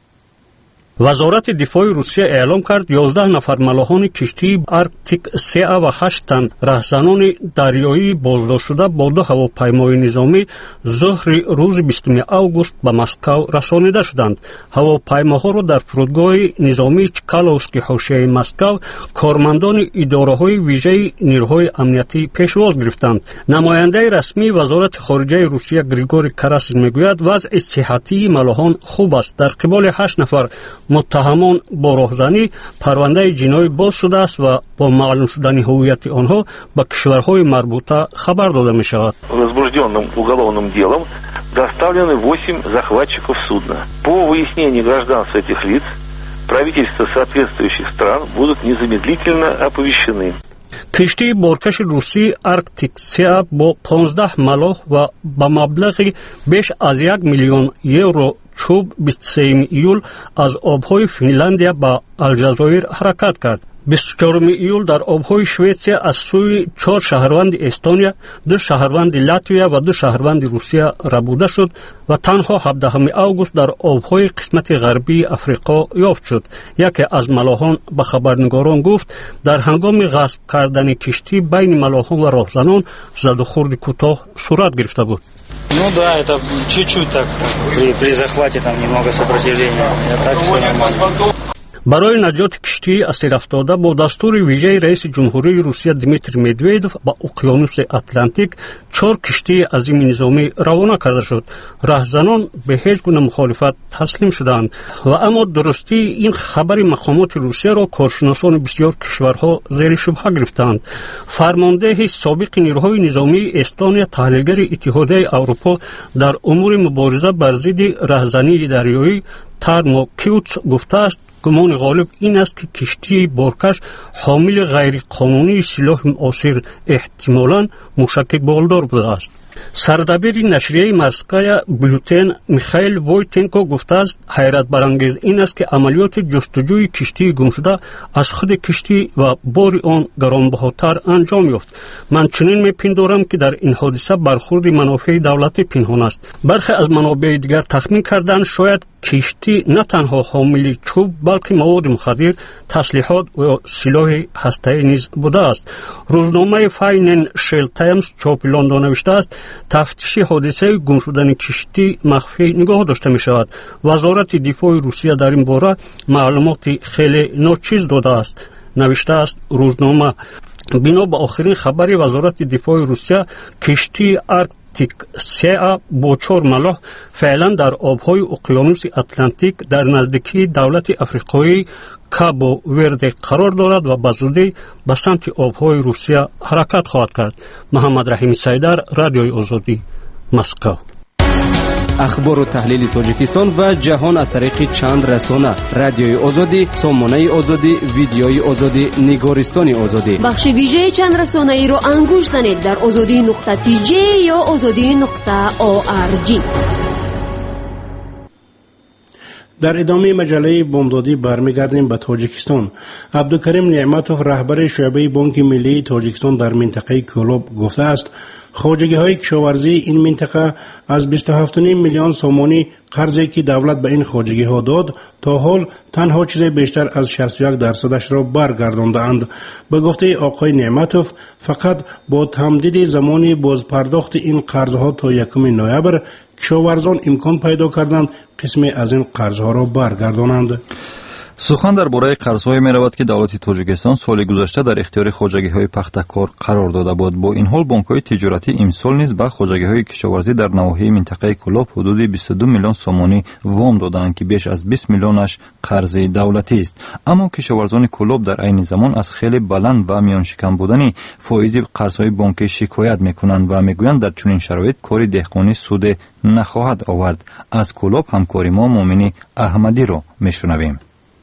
وزارت دفاع روسیه اعلام کرد یازده نفر ملاحان کشتی آرکتیک سه و هشت تن راهزنان دریایی بازداشت شده با دو هواپیمای نظامی ظهر روز بیستم آگوست به مسکو رسانیده شدند. هواپیماها را در فرودگاه نظامی چکالوفسکی حاشیه مسکو کارمندان اداره‌های ویژه نیروهای امنیتی پیشواز گرفتند. نماینده رسمی وزارت خارجه روسیه گریگوری کراسین میگوید وضع صحتی ملاحان خوب است. در قبال هشت نفر متهمان با راهزنی پرونده جنایی باز شده است و با معلوم شدن هویت آنها به کشورهای مربوطه خبر داده می شود. Возбужденным уголовным делом доставлены восемь захватчиков судна. По выяснению гражданства этих лиц правительства соответствующих стран будут незамедлительно оповещены. کشتی بارکش روسی آرکتیک سه با پانزده ملاح و با مبلغ بیش از یک میلیون یورو چوب بیست و سه ایول از آبهای فنلندیا به الجزایر حرکت کرد. بیست و چهارم ایول در آبهای شویتسیا از سوی چهار شهروند استونیا، دو شهروند لاتویا و دو شهروند روسیه ربوده شد و تنها هفدهم آگوست در آبهای قسمت غربی افریقا یافت شد. یکی از ملاحان به خبرنگاران گفت در هنگام غصب کردن کشتی بین ملاحان و راهزنان زد و خورد کوتاه صورت گرفته بود. Ну да, это чуть-чуть так при, при захвате там немного сопротивления. Я так все нормально. برای نجات کشتی اسیر افتاده با دستور ویژه رئیس جمهوری روسیه دمیتری مدویدوف با اقیانوس اتلانتیک چهار کشتی عظیم نظامی روانه کرده شد. راهزنان به هیچ گونه مخالفت تسلیم شدند و اما درستی این خبر مقامات روسیه را کارشناسان بسیار کشورها زیر شبهه گرفتند. فرمانده سابق نیروهای نظامی استونیا تحلیلگر اتحادیه اروپا در امور مبارزه بر ضد راهزنی دریایی ترموکیوت گفته است گمان غالب این است که کشتی بارکش حامل غیرقانونی سلاح معاصر احتمالاً موشک بالدار بوده است. سردبیر نشریه مرسکایا بلوتن میخائیل وویتنکو گفته است حیرت برانگیز این است که عملیات جستجوی کشتی گم شده از خود کشتی و بار آن گرانبهاتر انجام یافت. من چنین میپندارم که در این حادثه برخورد منافع دولتی پنهان است. برخی از منابع دیگر تخمین کردند شاید کشتی نه تنها حامل چوب بلکه مواد مخدر، تسلیحات و سلاح هسته‌ای نیز بوده است. روزنامه فاینانشل تایمز چاپ لندن نوشته است تفتیش حادثه گم شدن کشتی مخفی نگاه داشته می شود. وزارت دفاع روسیه در این باره معلومات خیلی ناچیز داده است. نوشته است روزنامه بنا به آخرین خبر وزارت دفاع روسیه کشتی آرکتیک سه با چهار ملاح فعلا در آبهای اقیانوس اتلانتیک در نزدیکی دولت افریقایی کابو ورده قرار دارد و بزودی به سمت آبهای روسیه حرکت خواهد کرد. محمد رحیم سیدر، رادیوی آزادی، مسکو. اخبار و تحلیل تاجیکستان و جهان از طریق چند رسانه: رادیوی آزادی، سامانه آزادی، ویدیوی آزادی، نگارستان آزادی. بخش ویژه چند رسانه ای رو انگوش زنید در آزادی نقطه تی جی یا آزادی نقطه او آر جی. در ادامه مجله بامدادی برمیگردیم به تاجیکستان. عبدالکریم نعمتوف رهبر شعبه بانک ملی تاجیکستان در منطقه کولوب گفته است خواجگی های کشاورزی این منطقه از بیست و هفت و نیم میلیون سومانی قرضی که دولت به این خواجگی ها داد تا حال تنها چیز بیشتر از شصت و یک درصدش را برگردانده اند. به گفته آقای نعمتوف فقط با تمدید زمانی بازپرداخت این قرضها تا یکم نوامبر کشاورزان امکان پیدا کردند قسمی از این قرضها را برگردانند. سخن درباره قرض‌های می‌رود که دولت تاجیکستان سال گذشته در اختیار خواجگی‌های پختکار قرار داده بود. با این حال بانک‌های تجارتی امسال نیز به خواجگی‌های کشاورزی در نواحی منطقه کولوب حدود بیست و دو میلیون سومانی وام دادند که بیش از بیست میلیونش قرض دولتی است. اما کشاورزان کولوب در عین زمان از خیلی بلند و میان شکم بودن فایز قرض‌های بانکی شکایت می‌کنند و می‌گویند در چنین شرایط کار دهقانی سود نخواهد آورد. از کولوب همکاری ما مومنی احمدی را می‌شنویم.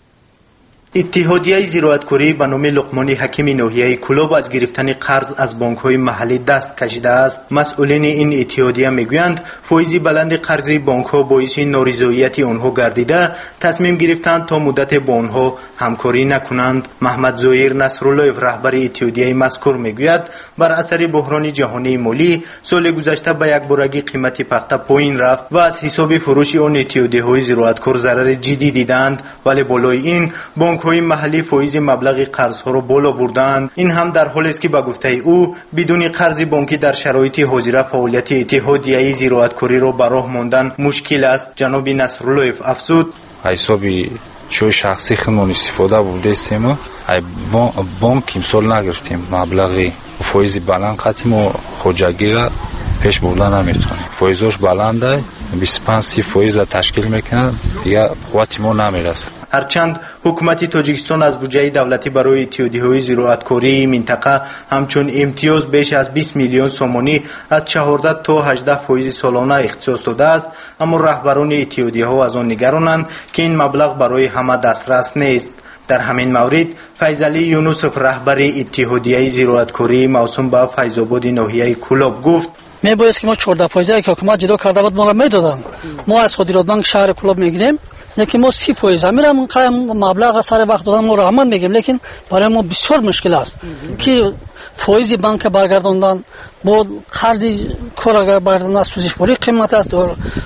اتحادیه زراعتکاری به نام لقمان حکیم ناحیه کولوب از گرفتن قرض از بانک‌های محلی دست کشیده است. مسئولین این اتحادیه میگویند فایز بلند قرض بانک‌ها باعث نارضایتی آنها گردیده تصمیم گرفتند تا مدت با آنها همکاری نکنند. محمد زهیر نصرالله رهبر اتحادیه مذکور میگوید بر اثر بحران جهانی مالی سال گذشته به یک بارگی قیمت پخته پایین رفت و از حساب فروش آن اتحادیه‌های زراعتکار ضرر جدی دیدند، ولی بالای این بانک های محلی فایز مبلغ قرض ها را بالا بردند. این هم در حالی است که به گفته او بدون قرض بانکی در شرایط حاضر فعالیت اتحادیه زراعتکاری را به راه ماندن مشکل است. جناب نصرالله افزود حسابی چوی شخصی خودمون استفاده بوده استیم ای بانک امسال نگرفتیم مبلغ فایز بلند قطعی ما خواجگی را پیش بردن نمیتونیم. فایزش بلنده بیست و پنج فایز تشکیل میکنه دیگه قوت ما نمیرسه. هرچند حکومت تاجیکستان از بودجه دولتی برای اتحادیه‌های زراعتکاری منطقه همچون امتیاز بیش از بیست میلیون سومانی از چهارده تا هجده فایز سالانه اختصاص داده است، اما رهبران اتحادیه‌ها از آن نگرانند که این مبلغ برای همه دسترس نیست. در همین مورد فیضعلی یونوسف رهبر اتحادیه زراعتکاری موسوم به فیض‌آباد ناحیه کولوب گفت میبایست که ما چهارده فایزه که حکومت جدا کرده بود ما را میدادن. ما از خودیراد بانک شهر کولوب میگیریم لیکن ما سی فایزه میرم مبلغ سر وقت دادن ما رحمان میگیم، لیکن برای ما بسیار مشکل است که فایز بانک برگرداندن با قرض کار برگرداندن سوزش پوری قیمت است،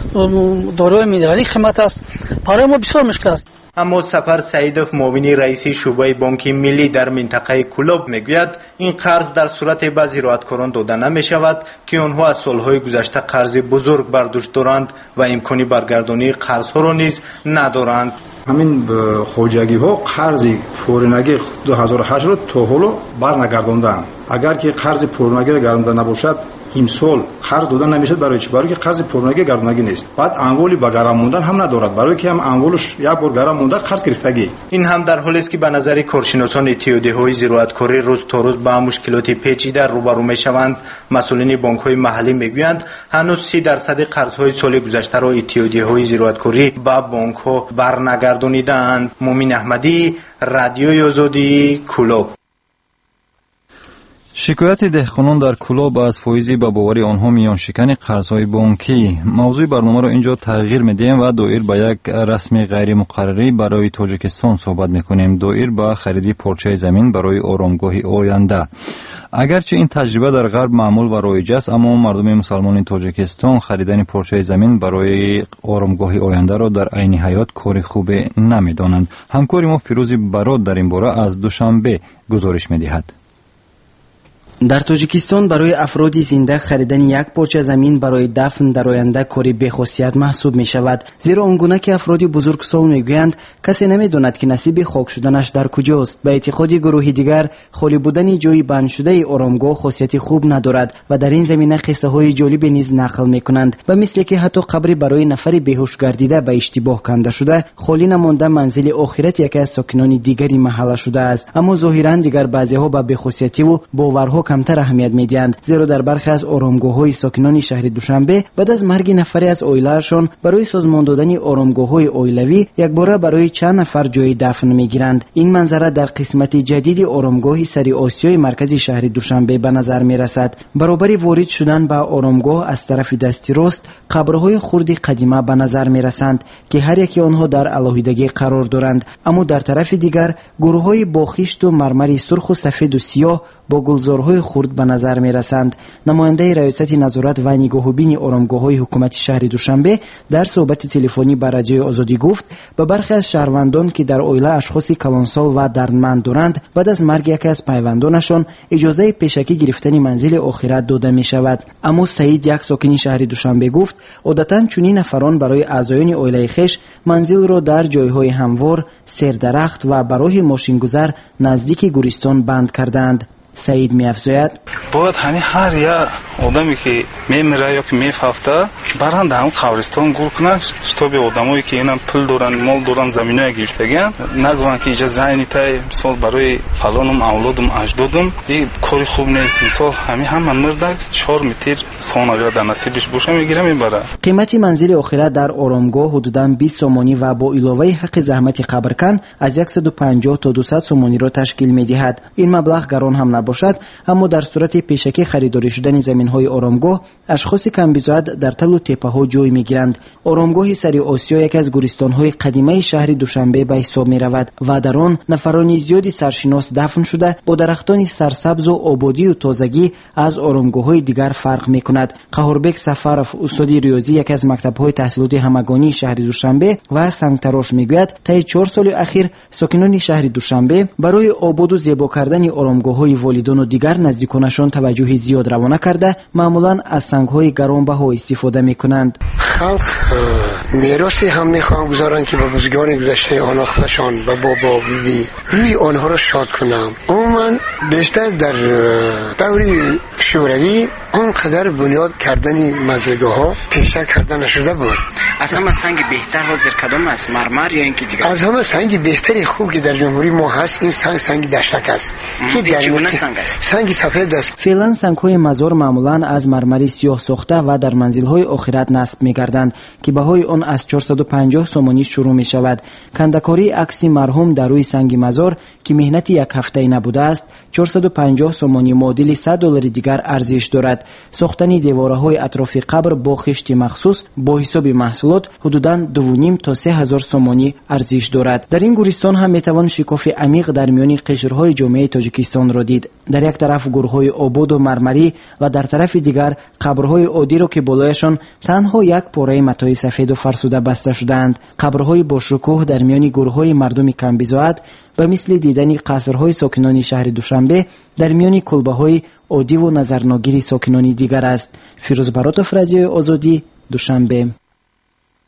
داروی مینرالی قیمت است، برای ما بسیار مشکل است. اما سفر سعیدوف معاون رئیس شعبه بانک ملی در منطقه کولوب میگوید این قرض در صورت به زراعتکاران داده نمی شود که آنها از سالهای گذشته قرض بزرگ برداشت دارند و امکانی برگردانی قرض ها را نیز ندارند. همین خواجگی ها قرضی فورینگی دو هزار و هشت را تا حالا برنگرداندند اگر که قرض پرونگی را گردانده نباشد امسال قرض دادن نمیشد. برای چی؟ برای که قرض پرونگی گردانده نیست. بعد اموالی به گرم موندن هم ندارد، برای که هم اموالش یک بار گرم مونده قرض گرفتگی. این هم در حالی است که به نظر کارشناسان اتحادیه‌های زراعتکاری روز تا روز با مشکلات پیچیده روبرو میشوند. مسئولین بانک‌های محلی میگویند هنوز سی درصد قرض‌های سال گذشته را اتحادیه‌های زراعتکاری با بانک‌ها برنگردانیدند. مومن احمدی، رادیوی آزادی، کلوب. شکایت دهقانان در کلاب از فایزی به باور آنها میان شکن قرضهای بانکی. موضوع برنامه را اینجا تغییر میدیم و دایر به یک رسم غیر مقرری برای تاجیکستان صحبت میکنیم. دایر به خریدی پارچه زمین برای آرامگاه آینده. اگرچه این تجربه در غرب معمول و رایج است، اما مردم مسلمان تاجیکستان خریدن پارچه زمین برای آرامگاه آینده را در عین حیات کار خوب نمیدانند. همکار ما فیروز براد در این باره از دوشنبه گزارش میدهد. در تاجیکستان برای افراد زنده خریدن یک پارچه زمین برای دفن در آینده کاری بی‌خاصیت محسوب می شود، زیرا آنگونه که افراد بزرگسال میگویند کسی نمیداند که نصیب خاک شدنش در کجاست. به اعتقاد گروهی دیگر خالی بودن جای بند شده آرامگاه خاصیت خوب ندارد و در این زمینه قصه های جالب نیز نقل میکنند. و مثل که حتی قبری برای نفری بیهوش گردیده به اشتباه کنده شده خالی نمانده منزل آخرت یکی از ساکنان دیگری محله شده است. اما ظاهرا دیگر بعضی ها به بی‌خاصیتی و باورها کمتر اهمیت میدهند، زیرا در برخی از آرامگاه‌های ساکنان شهر دوشنبه بعد از مرگ نفری از عائله‌شان برای سازمان دادن آرامگاه‌های عائلوی یکباره برای چند نفر جای دفن میگیرند. این منظره در قسمت جدید آرامگاه سری آسیای مرکزی شهر دوشنبه به نظر میرسد. برابر وارد شدن به آرامگاه از طرف دستی راست قبرهای خرد قدیمی به نظر میرسند که هر یکی آنها در علاهیدگی قرار دارند، اما در طرف دیگر گروه‌های با خشت و مرمر سرخ و سفید و سیاه با گلزارهای خرد به نظر می رسند. نماینده ریاست نظارت و نگاهبین آرامگاه‌های حکومت شهر دوشنبه در صحبت تلفنی با رادیوی آزادی گفت به برخی از شهروندان که در عائله اشخاص کلانسال و دردمند دارند بعد از مرگ یکی از پیوندانشان اجازه پیشکی گرفتن منزل آخرت داده می شود. اما سعید، یک ساکن شهر دوشنبه، گفت عادتاً چنین نفران برای اعضایان عائله خویش منزل را در جایهای هموار، سردرخت و برای ماشینگذر نزدیک گورستان بند کردند. سعید می‌افزاید باید همین هر یا آدمی که میمیره یا که میفته برند هم قبرستان گور کنن شتاب آدمایی که اینم پول دارن، مال دارن، زمینای گرفتگان، نگوان که اینجا زنی تای مثال برای فلانم اولادم اجدادم این کاری خوب نیست. مثال همین هم مرده چهار متر سون اگر در نصیبش باشه میگیره میبره. قیمت منزل آخرت در آرامگاه حدوداً بیست سومانی و با علاوه حق زحمت قبرکن از صد و پنجاه تا دویست سومانی را تشکیل میدهد. این مبلغ گران هم باشد، اما در صورت پیشکی خریداری شدن زمین‌های آرامگاه اشخاص کم بیزاد در تل و تپه‌ها جای می‌گیرند. آرامگاه سری آسیا یکی از گورستان‌های قدیمی شهر دوشنبه به حساب می‌رود و در آن نفرانی زیادی سرشناس دفن شده با درختان سرسبز و آبادی و تازگی از آرامگاه‌های دیگر فرق می‌کند. قهربک سفرف، استاد ریاضی یکی از مکتب‌های تحصیلاتی همگانی شهر دوشنبه و سنگتراش می‌گوید طی چهار سال اخیر ساکنان شهر دوشنبه برای آباد و زیبا کردن آرامگاه‌های والدان و دیگر نزدیکانشان توجه زیاد روانه کرده معمولاً از سنگ‌های گرانبها استفاده می‌کنند. خلق میراثی هم می‌خوان گذارن که به بزرگان گذشته آنها خودشان و بابا بیبی روی آنها را شاد کنم. عموماً بیشتر در دوری شوروی آنقدر بنیاد کردن مزرگاه‌ها پیشه کردن نشده بود. از همه سنگ بهتر حاضر کدام است، مرمر یا اینکه دیگر؟ از همه سنگ بهتری خوب که در جمهوری ما هست این سنگ سنگ دشتک است که در سنگ, سنگ سفید است. فعلا سنگ‌های مزار معمولاً از مرمر سیاه ساخته و در منزل‌های آخرت نصب می‌گردند که بهای آن از چهارصد و پنجاه سومانی شروع می‌شود. کندکاری عکس مرحوم در روی سنگ مزار که مهنت یک هفته‌ای نبوده است چهارصد و پنجاه سومانی معادل صد دلار دیگر ارزش دارد. ساختن دیوارهای اطراف قبر با خشت مخصوص با حساب محصولات حدوداً دو و نیم تا سه هزار سومانی ارزش دارد. در این گورستان هم میتوان شکاف عمیق در میان قشرهای جامعه تاجیکستان را دید. در یک طرف گورهای آباد و مرمری و در طرف دیگر قبرهای عادی را که بالایشان تنها یک پاره متای سفید و فرسوده بسته شده‌اند. قبرهای با شکوه در میان گورهای مردم کم بی‌زاد به مثل دیدن قصرهای ساکنان شهر دوشنبه در میان کلبه‌های عادی و نظرناگیری ساکنان دیگر است. فیروز براتوف، رادیوی آزادی، دوشنبه.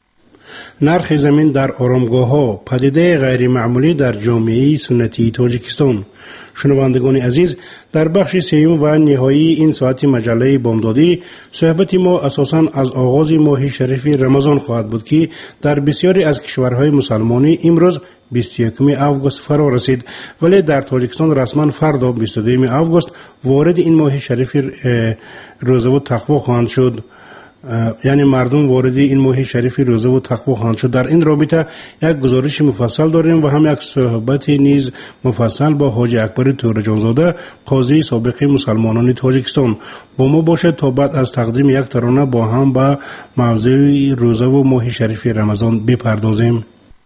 نرخ زمین در آرامگاه‌ها پدیده غیر معمولی در جامعه سنتی تاجیکستان. شنوندگان عزیز، در بخش سوم و نهایی این ساعت مجله بامدادی صحبت ما اساساً از آغاز ماه شریف رمضان خواهد بود که در بسیاری از کشورهای مسلمانی امروز بیست و یکم آگوست فرا رسید، ولی در تاجیکستان رسما فردا بیست و دوم آگوست وارد این ماه شریف روزه و تقوا خواهند شد. یعنی مردم وارد این ماه شریف روزه و تقوا خواهند شد. در این رابطه یک گزارش مفصل داریم و هم یک صحبت نیز مفصل با حاجی اکبر تورجانزاده، قاضی سابق مسلمانان تاجیکستان. با ما باشد تا بعد از تقدیم یک ترانه با هم به موضوع روزه و ماه شریف رمضان بپردازیم.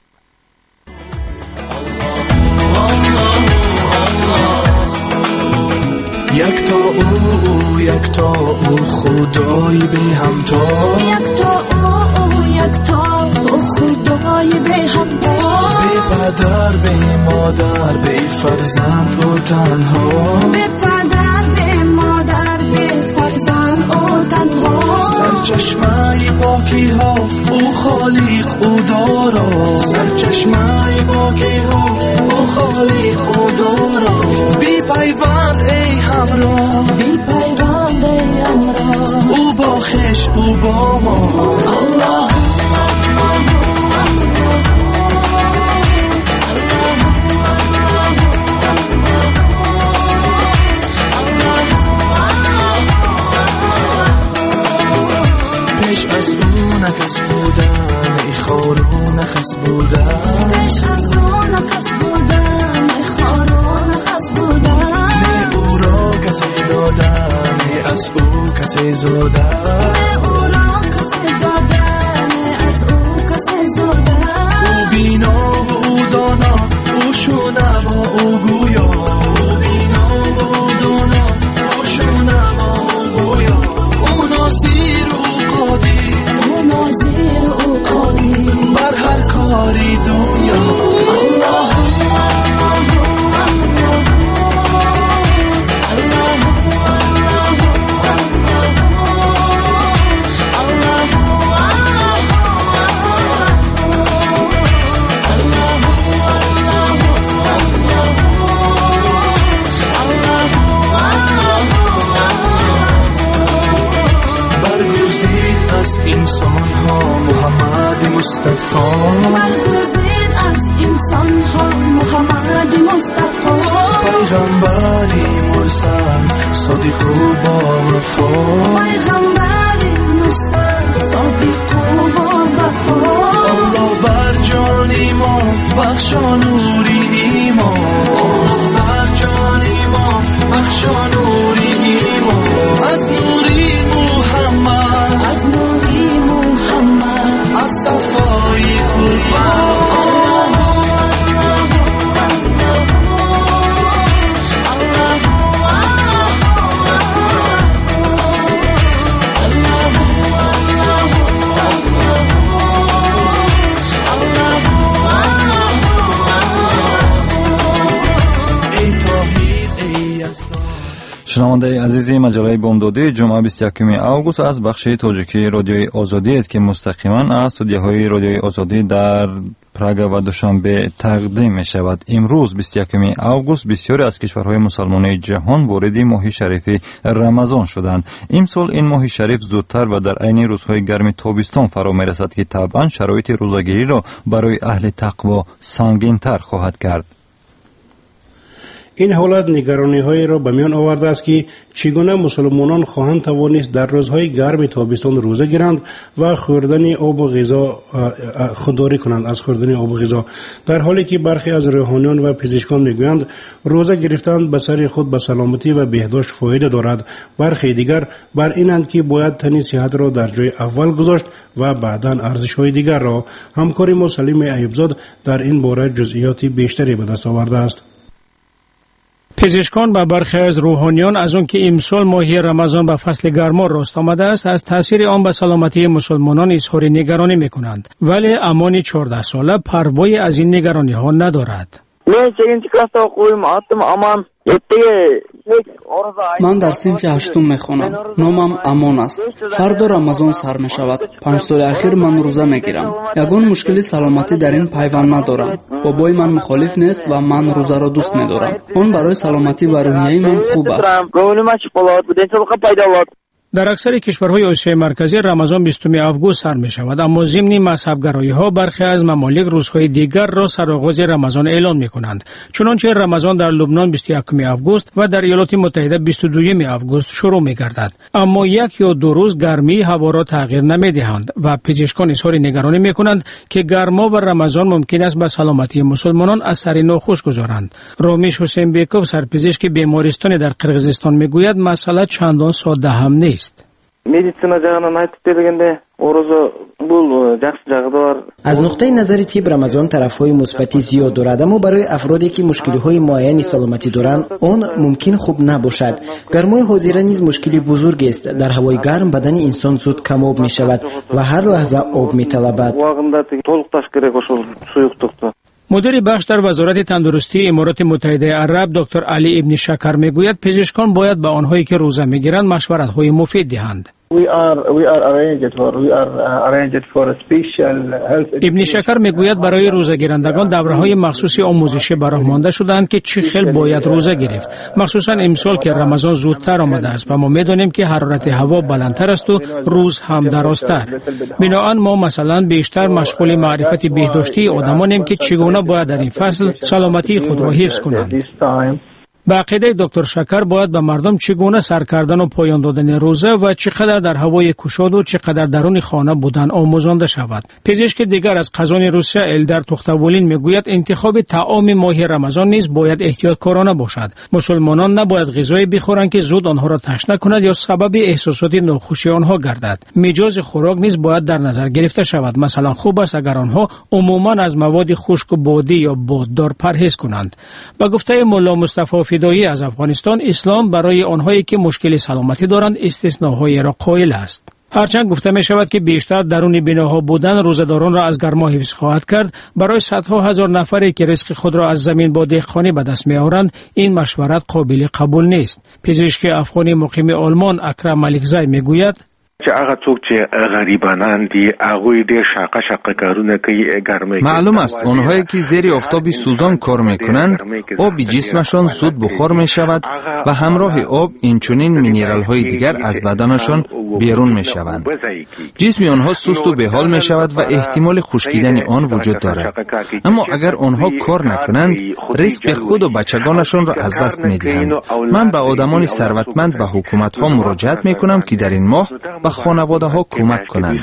یک تا او یک تا او خدای به همتا، یک تا او یک تا او خدای به همتا، به پدر به مادر به فرزند او تنها، به پدر به مادر به فرزند او تنها، سرچشمه پاکی ها او خالق او دارا، سرچشمه پاکی ها او خالق او دارا، بی پیوند ای همراه، بی پیوند ای همراه، او با خش او با ما. الله پیش از او نکس بودن ای خارو نخس بودن، پیش از او نکس بودن ای خارو نخس بودن، نه او را کسی دادن نه از او کسی زودن، نه او را کسی دادن نه از او کسی زودن، او بینا و او دانا او شونه و او گویا، او بینا و او دانا او شونه و او گویا، او ناصیر او قادی، او ناصیر او قادی بر هر کاری دنیا. الله انسان ها محمد مصطفی، برگزید از انسان ها محمد مصطفی، پیغمبری مرسل صادق و با وفا، پیغمبری مرسل صادق و با وفا، الله بر جان ایمان بخشا نوری ایمان، الله بر جان ایمان بخشا نوری ایمان، از نوری محمد، از نوری محمد، از صفای خدا. شنونده عزیزی مجله بامدادی جمعه بیست و یکم آگوست از بخش تاجیکی رادیوی آزادی است که مستقیما از استودیوهای رادیوی آزادی در پراگ و دوشنبه تقدیم می شود. امروز بیست و یکم آگوست بسیاری از کشورهای مسلمان جهان وارد ماه شریف رمضان شدند. امسال این ماه شریف زودتر و در عین روزهای گرم تابستان فرا می رسد که طبعا شرایط روزه‌گیری را برای اهل تقوا سنگین تر خواهد کرد. این حالت نگرانی های را به میان آورده است که چگونه مسلمانان خواهند توانست در روزهای گرم تابستان روزه گیرند و خوردن آب و غذا خودداری کنند از خوردن آب و غذا، در حالی که برخی از روحانیان و پزشکان میگویند روزه گرفتن به سر خود به سلامتی و بهداشت فایده دارد. برخی دیگر بر اینند که باید تن صحت را در جای اول گذاشت و بعداً ارزش های دیگر را. همکار ما سلیم ایوبزاد در این باره جزئیات بیشتری به دست آورده است. پزشکان و برخی از روحانیان از اون که امسال ماه رمضان به فصل گرما راست آمده است از تاثیر آن به سلامتی مسلمانان اظهار نگرانی میکنند، ولی امان چهارده ساله پروایی از این نگرانی ها ندارد. ман дар синфи ҳаштум мехонам. номам Амон аст. фардо рамазон сар мешавад. панҷ соли ахир ман рӯза мегирам. ягон мушкили саломатӣ дар ин пайванд надорам. бобои ман мухолиф нест ва ман рӯзаро дӯст медорам. он барои саломатӣ ва рӯҳияи ман хуб аст. در اکثر کشورهای آسیای مرکزی رمضان بیستم آگوست سر می شود، اما ضمن مذهبگرایی ها برخی از ممالک روزهای دیگر را سرآغاز رمضان اعلان می کنند. چنانچه رمضان در لبنان بیست و یکم آگوست و در ایالات متحده بیست و دوم آگوست شروع می گردد. اما یک یا دو روز گرمی هوا را تغییر نمی دهند و پزشکان اظهار نگرانی می کنند که گرما و رمضان ممکن است به سلامتی مسلمانان اثر ناخوش گذارند. رامیش حسین بیکوف سرپزشک بیمارستان در قرغیزستان می گوید مسئله چندان ساده هم نیست. медицина жагынан айтып бергенде орозо бул жакшы жагы да бар. аз нуқтаи назари тиб рамазон тарафҳои мусбати зиёд дорад, аммо барои афроде ки мушкилиҳои муайяни саломатӣ доранд он мумкин хуб набошад. гармои ҳозира низ мушкили бузургест. дар ҳавои гарм бадани инсон зуд камоб мешавад ва ҳар лаҳза об металабад. убагында толукташ керек ошол суюктукту. مدیر بخش در وزارت تندرستی امارات متحده عرب دکتر علی ابن شکر میگوید پزشکان باید به آنهایی که روزه میگیرند مشورت‌های مفید دهند. ابن شکر میگوید برای روزه گیرندگان دوره‌های مخصوصی آموزشی براهمانده شدند که چه خیل باید روزه گرفت. مخصوصا امسال که رمضان زودتر آمده است و ما میدانیم که حرارت هوا بلندتر است و روز هم درازتر. بنابراین ما مثلا بیشتر مشغول معرفت بهداشتی آدمانیم که چگونه باید در این فصل سلامتی خود را حفظ کنند. به عقیده دکتر شکر باید به مردم چگونه سر کردن و پایان دادن روزه و چقدر در هوای گشاد و چقدر درون خانه بودن آموزانده شود. پزشک دیگر از خزان روسیه الدر تختوولین میگوید انتخاب طعام ماه رمضان نیز باید احتیاطکارانه باشد. مسلمانان نباید غذایی بخورند که زود آنها را تشنه کند یا سبب احساسات ناخوشی آنها گردد. مجاز خوراک نیز باید در نظر گرفته شود. مثلا خوب است اگر آنها عموما از مواد خشک و بادی یا باددار پرهیز کنند. به گفته مولا مصطفی فدایی از افغانستان، اسلام برای آنهایی که مشکل سلامتی دارند استثناهای را قائل است. هرچند گفته می شود که بیشتر درون بناها بودن روزداران را از گرما حفظ خواهد کرد، برای صدها هزار نفری که رزق خود را از زمین با دهقانی به دست می آورند این مشورت قابل قبول نیست. پزشک افغانی مقیم آلمان اکرم ملکزی می گوید معلوم است آنهایی که زیر آفتاب سوزان کار میکنند آب جسمشان زود بخار می شود و همراه آب اینچنین مینرال های دیگر از بدنشان بیرون می شوند. جسم آنها سست و بحال می شود و احتمال خشکیدن آن وجود دارد. اما اگر آنها کار نکنند رزق خود و بچگانشان را از دست می دهند. من به آدمان ثروتمند و حکومت ها مراجعت می کنم که در این ماه به خانواده ها کمک کنند.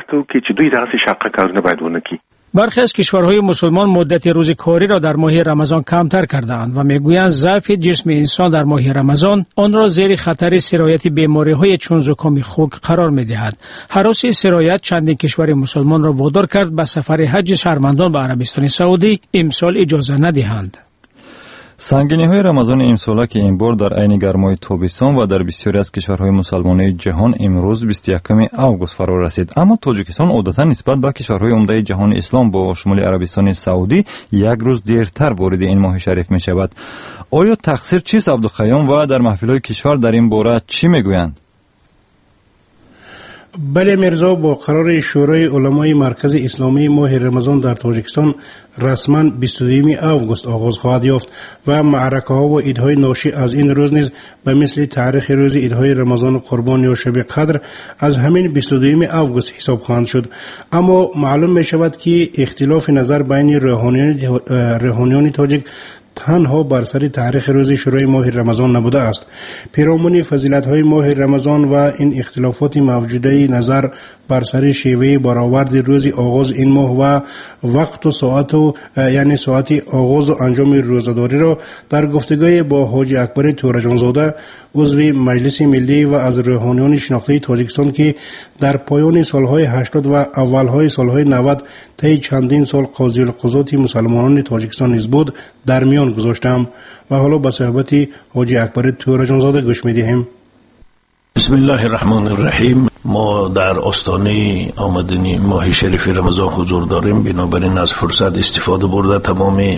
برخی از کشورهای مسلمان مدت روز کاری را در ماه رمضان کمتر کردند و میگویند ضعف جسم انسان در ماه رمضان آن را زیر خطر سرایت بیماری‌های چون زکام خوک قرار می‌دهد. هراس سرایت چندین کشور مسلمان را وادار کرد به سفر حج شهروندان به عربستان سعودی امسال اجازه ندهند. سنگینی های رمضان امساله که این بار در عین گرمای تابستان و در بسیاری از کشورهای مسلمانه جهان امروز بیست و یکم آگوست فرا رسید، اما تاجیکستان عادتا نسبت به کشورهای عمده جهان اسلام با شمول عربستان سعودی یک روز دیرتر وارد این ماه شریف می شود. آیا تقصیر چیست عبدالخیام و در محفل‌های کشور در این باره چی میگویند؟ بله مرزا، با قرار شورای علمای مرکز اسلامی ماه رمضان در تاجیکستان رسما بیست و دوم آگوست آغاز خواهد یافت و معرکه ها و عیدهای ناشی از این روز نیز به مثل تاریخ روز عیدهای رمضان قربان یا شب قدر از همین بیست و دوم آگوست حساب خواهند شد. اما معلوم می شود که اختلاف نظر بین روحانیان روحانیان تاجیک تنها بر سر تاریخ روز شروع ماه رمضان نبوده است. پیرامون فضیلت های ماه رمضان و این اختلافات موجوده نظر بر سر شیوه برآورد روز آغاز این ماه و وقت و ساعت و یعنی ساعت آغاز و انجام روزه‌داری را در گفتگوی با حاجی اکبر تورجانزاده عضو مجلس ملی و از روحانیان شناخته تاجیکستان که در پایان سالهای هشتاد و اولهای سالهای نود طی چندین سال قاضی القضات مسلمانان تاجیکستان نیز بود در میان گذاشتم و حالا به صحبت حاجی اکبر تورجانزاده گوش می‌دهیم. بسم الله الرحمن الرحیم. ما در آستانه آمدن ماه شریف رمضان حضور داریم، بنابراین از فرصت استفاده برده تمام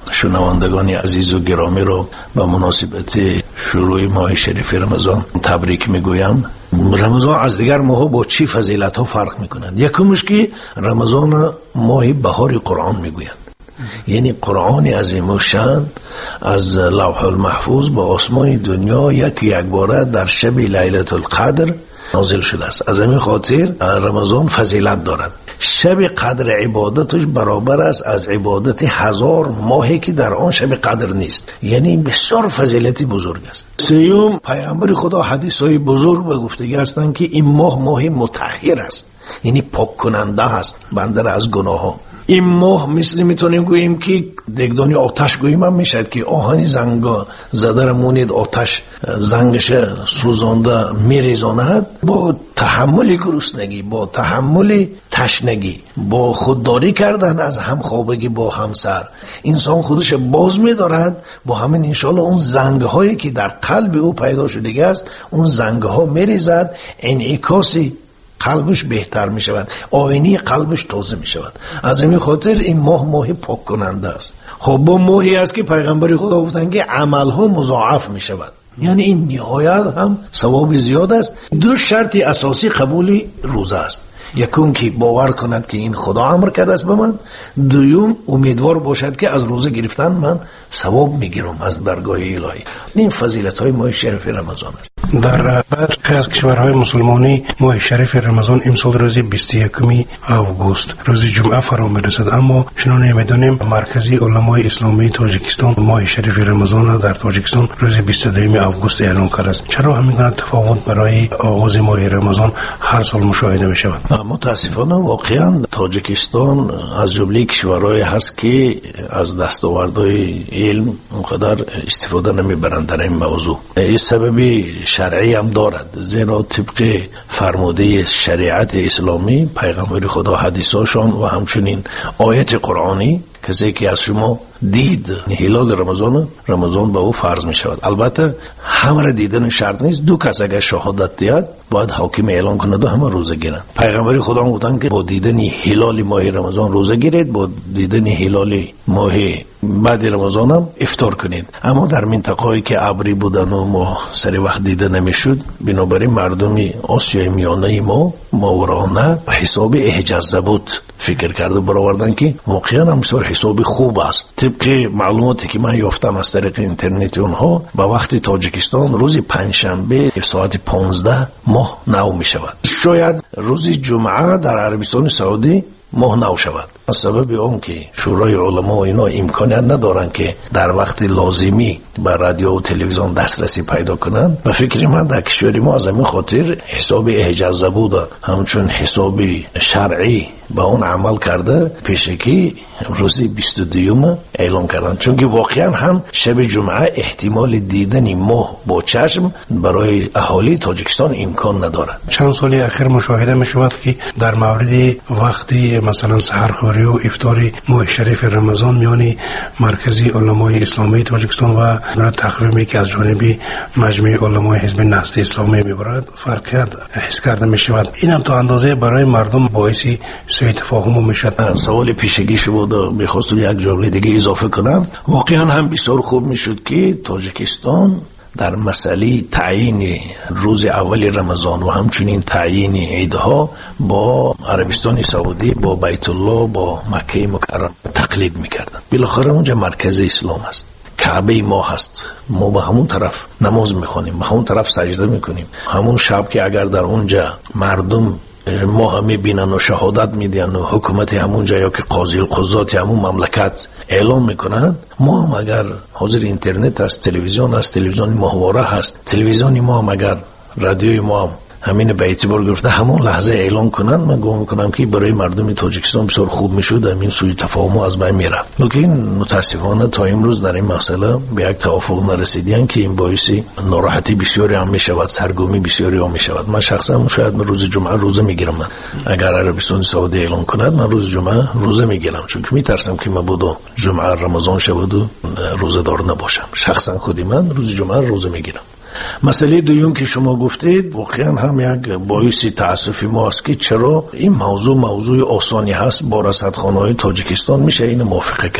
شنوندگان عزیز و گرامی رو به مناسبت شروع ماه شریف رمضان تبریک میگویم. رمضان از دیگر ماها با چی فضیلت ها فرق میکنند؟ یکمش که رمضان ماه بهار قرآن میگویند، یعنی قرآن عظیم و شان از لوح المحفوظ با آسمان دنیا یک یک باره در شب لیلة القدر نازل شده است. از همین خاطر رمضان فضیلت دارد. شب قدر عبادتش برابر است از عبادت هزار ماهی که در آن شب قدر نیست، یعنی بسیار فضیلتی بزرگ است. سیوم پیغمبر خدا حدیث های بزرگ به گفتگی هستند که این ماه ماه مطهر است، یعنی پاک کننده است بنده را از گناه ها. این ماه مثل میتونیم گوییم که دگدانی آتش گوییم هم میشد که آهنی زنگا زده را مونید آتش زنگش سوزانده میریزاند. با تحمل گرسنگی، با تحمل تشنگی، با خودداری کردن از همخوابگی با همسر انسان خودش باز میدارد. با همین انشالله اون زنگ هایی که در قلب او پیدا شده است اون زنگ ها میریزد، انعکاسی قلبش بهتر می شود، آینه قلبش تازه می شود. از این خاطر این ماه ماه پاک کننده است. خب با ماهی است که پیغمبر خدا گفتن که عمل ها مضاعف می شود، یعنی این نهایت هم ثواب زیاد است. دو شرط اساسی قبول روزه است: یکون که باور کند که این خدا امر کرده است به من، دوم امیدوار باشد که از روزه گرفتن من ثواب میگیرم از درگاه الهی. این فضیلت های ماه شریف رمضان است. در برخی از کشورهای مسلمانی ماه شریف رمضان امسال روز بیست و یکم آگوست روز جمعه فرا میرسد، اما چنانه میدانیم مرکزی علمای اسلامی تاجیکستان ماه شریف رمضان در تاجیکستان روز بیست و دو آگوست اعلام کرده است. چرا همین گونه تفاوت برای آغاز ماه رمضان هر سال مشاهده می شود؟ متاسفانه واقعا تاجیکستان از جمله کشورهای هست که از دستاوردهای علم اونقدر استفاده نمیبرند در این موضوع. این سببی شرعی هم دارد، زیرا طبق فرموده شریعت اسلامی پیغمبر خدا حدیثاشان و همچنین آیت قرآنی کسی که از شما دید هلال رمضان رمضان به او فرض می شود. البته همه را دیدن شرط نیست. دو کس اگر شهادت دهد باید حاکم اعلان کند و همه روزه گیرند. پیغمبر خدا گفتن که با دیدن هلال ماه رمضان روزه گیرید، با دیدن هلال ماه بعد رمضان هم افطار کنید. اما در منطقه‌ای که ابری بودن و ما سر وقت دیده نمیشد، بنابراین مردم آسیای میانه ما ماورانه حساب احجازه بود فکر کرده برآوردن که واقعا هم بسیار حساب خوب است. طبق معلوماتی که من یافتم از طریق اینترنت اونها، با وقت تاجیکستان روز پنجشنبه ساعت پانزده ماه نو می شود. شاید روز جمعه در عربستان سعودی ماه نو شود. از سبب اون که شورای علما اینا امکانیت ندارن که در وقت لازمی به رادیو و تلویزیون دسترسی پیدا کنند، به فکر من در کشور ما از همین خاطر حساب احجازه بوده، همچون حساب شرعی با اون عمل کرده پیشکی روز بیست و دو اعلام کردن. چون که واقعا هم شب جمعه احتمال دیدن ماه با چشم برای اهالی تاجیکستان امکان ندارد. چند سالی اخیر مشاهده می شود که در مورد وقتی مثلا سحرخواری و افطاری ماه شریف رمضان میانی مرکزی علمای اسلامی تاجیکستان و تقویمی که از جانب مجمع علمای حزب نهضت اسلامی میبرد فرقیت حس کرده می شود. این هم تا اندازه برای مردم باعث سوء تفاهم می شود. سوال پیشگی شد و میخواستم یک جمله دیگه اضافه کنم. واقعا هم بسیار خوب میشد که تاجیکستان در مسئله تعیین روز اول رمضان و همچنین تعیین عیدها با عربستان سعودی، با بیت الله، با مکه مکرم تقلید میکردن. بالاخره اونجا مرکز اسلام است، کعبه ما هست، ما به همون طرف نماز میخوانیم، به همون طرف سجده میکنیم. همون شب که اگر در اونجا مردم ما هم میبینن و شهادت میدین و حکومت همون جا یا که قاضی القضات همون مملکت اعلام میکنن، ما هم اگر حاضر اینترنت هست، تلویزیون هست، تلویزیون ماهواره هست، تلویزیونی ما هم اگر رادیوی ما هم همین به اعتبار گرفته همون لحظه اعلام کنن، من گمان میکنم که برای مردم تاجیکستان بسیار خوب میشد، همین سوی تفاهم از بین میرفت. لیکن متاسفانه تا امروز در این مسئله به یک توافق نرسیدن که این باعث ناراحتی بسیاری هم میشود، سرگرمی بسیاری هم میشود. من شخصا شاید من روز جمعه روزه میگیرم. من اگر عربستان سعودی اعلام کند من روز جمعه روزه میگیرم، چون که میترسم که من بود جمعه رمضان شود و روزه دار نباشم. شخصا خودی من روز جمعه روزه میگیرم. مسئله دوم که شما گفتید واقعا هم یک باعث تأسف ما است که چرا این موضوع موضوع آسانی هست با رصدخانه‌های تاجیکستان میشه این موافقه کرد.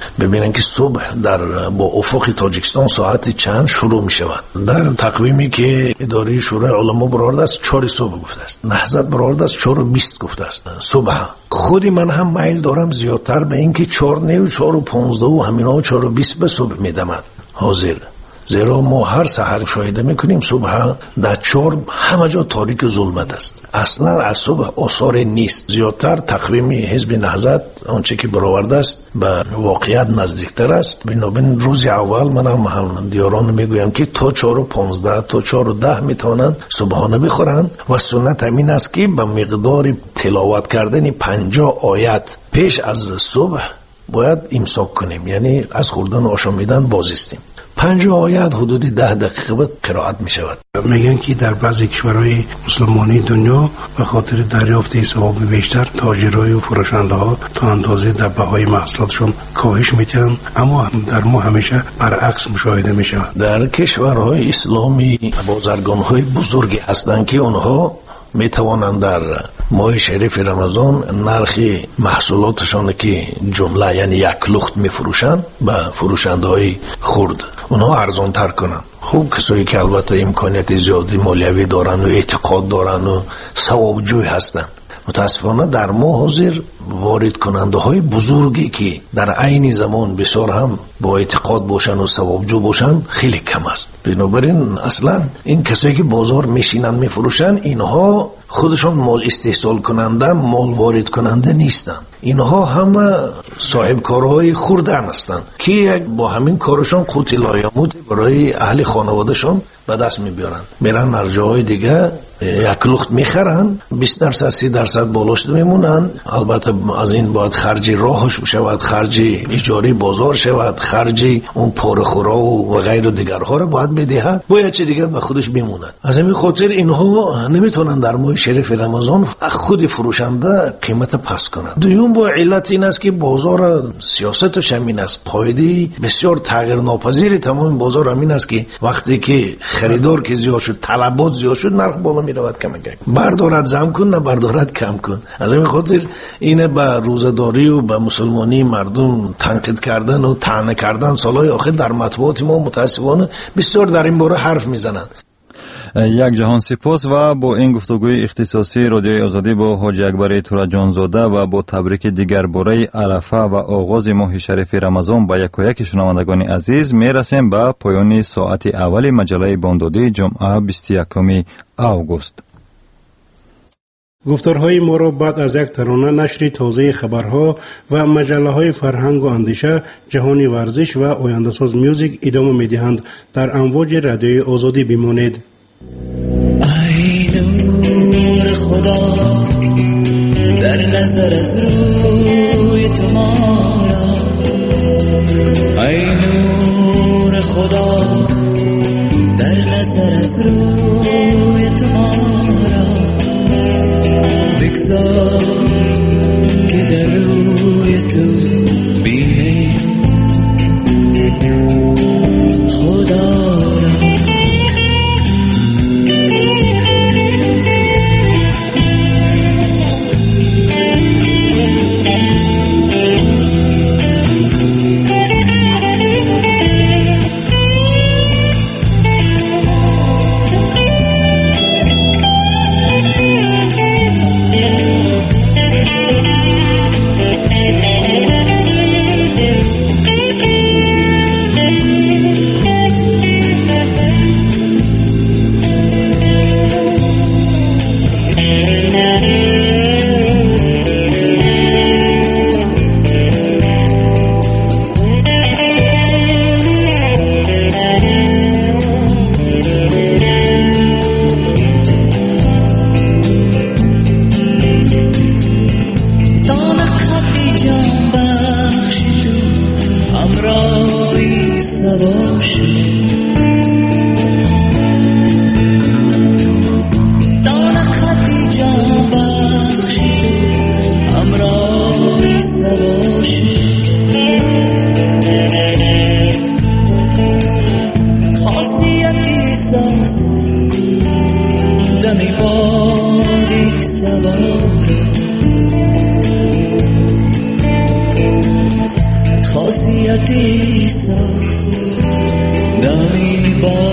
ببینن که صبح در با افق تاجیکستان ساعت چند شروع می شود. در تقویمی که اداره شورای علما برآورده است چهار صبح گفته است، نهضت برآورده است چهار و بیست گفته است صبح. خودی من هم میل دارم زیادتر به این که چهار و چهار و پانزده و همینا و چهار و بیست به صبح میدمد حاضر، زیرا ما هر سحر مشاهده میکنیم صبح در چهار همه جا تاریک ظلمت است، اصلا از صبح آثار نیست. زیادتر تقویم حزب نهضت آنچه که برآورده است به واقعیت نزدیکتر است. بنابراین روز اول من هم, هم دیاران میگویم که تا چهار و پانزده تا چهار و ده میتونن صبحانه بخورن و سنت همین است که به مقدار تلاوت کردن پنجاه آیت پیش از صبح باید امساک کنیم، یعنی از خوردن و آشامیدن بازیستیم. پنجاه آیت حدود ده دقیقه بعد قرائت می شود. میگن که در بعضی کشورهای مسلمانی دنیا به خاطر دریافت ثواب بیشتر تاجرای و فروشنده ها تا اندازه در بهای محصولاتشون کاهش میتن، اما در ما همیشه برعکس مشاهده می شود. در کشورهای اسلامی بازرگان‌های بزرگی هستند که اونها می توانند در ماه شریف رمضان نرخ محصولاتشان که جمله یعنی یک لخت می فروشند به فروشنده های خرد اونها ارزان تر کنند. خوب کسایی که البته امکانیت زیادی مالیوی دارن و اعتقاد دارن و ثواب جوی هستن، متاسفانه در ما حاضر وارد کننده های بزرگی که در عین زمان بسیار هم با اعتقاد باشن و ثوابجو باشن خیلی کم است. بنابراین اصلا این کسایی که بازار میشینن میفروشن اینها خودشان مال استحصال کننده، مال وارد کننده نیستن. اینها همه صاحب کارهای خوردن هستند که با همین کارشان قوت لایموت برای اهل خانوادهشان به دست میبیارن. میرن در جاهای دیگه یک لخت میخرن، بیست درصد سی درصد بالاش میمونن. البته از این باید خرج راهش شود، خرج اجاره بازار شود، خرج اون پاره خورا و غیر دیگرها رو باید بدهد، باید چه دیگه به خودش بمونن. از همین خاطر اینها نمیتونن در ماه شریف رمضان خود فروشنده قیمت پس کنند. دوم با علت این است که بازار سیاستش همین است، پایدی بسیار تغییر ناپذیر تمام بازار همین است که وقتی که خریدار که زیاد شد، طلبات زیاد شد، نرخ بالا می رود کم کم. بردارد زم کن نه بردارد کم کن. از این خاطر اینه به روزداری و به مسلمانی مردم تنقید کردن و طعنه کردن سالهای آخر در مطبوعات ما متاسفانه بسیار در این باره حرف میزنند. یک جهان سپاس و با این گفتگوی اختصاصی رادیوی آزادی با حاج اکبر تورجانزاده و با تبریک دیگر باره عرفه و آغاز ماه شریف رمضان با یک و یک شنوندگان عزیز میرسیم به پایان ساعت اول مجله بامدادی جمعه بیست و یکم آگوست. گفتارهای ما را بعد از یک ترانه نشر تازه خبرها و مجله های فرهنگ و اندیشه، جهانی ورزش و آینده‌ساز میوزیک ادامه می‌دهند. در امواج رادیوی آزادی بمانید. ای نور خدا در نظر از روی تو ما را، ای نور خدا در نظر از روی تو ما را، بگذار که در روی تو بینیم خدا را. خاصیتی ساز دمی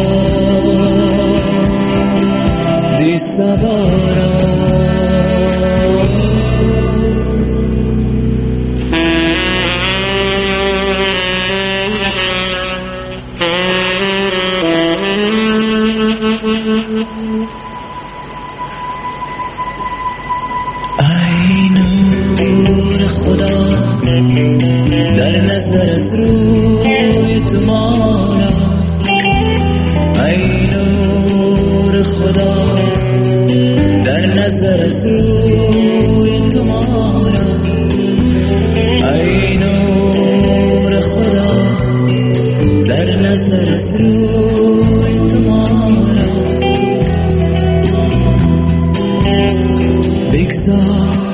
با دی سوارا ای نور خدا در نظر از روی تو ما را ای نور خدا در نظر از روی تو ما را ای نور خدا در نظر از روی تو ما را بگذار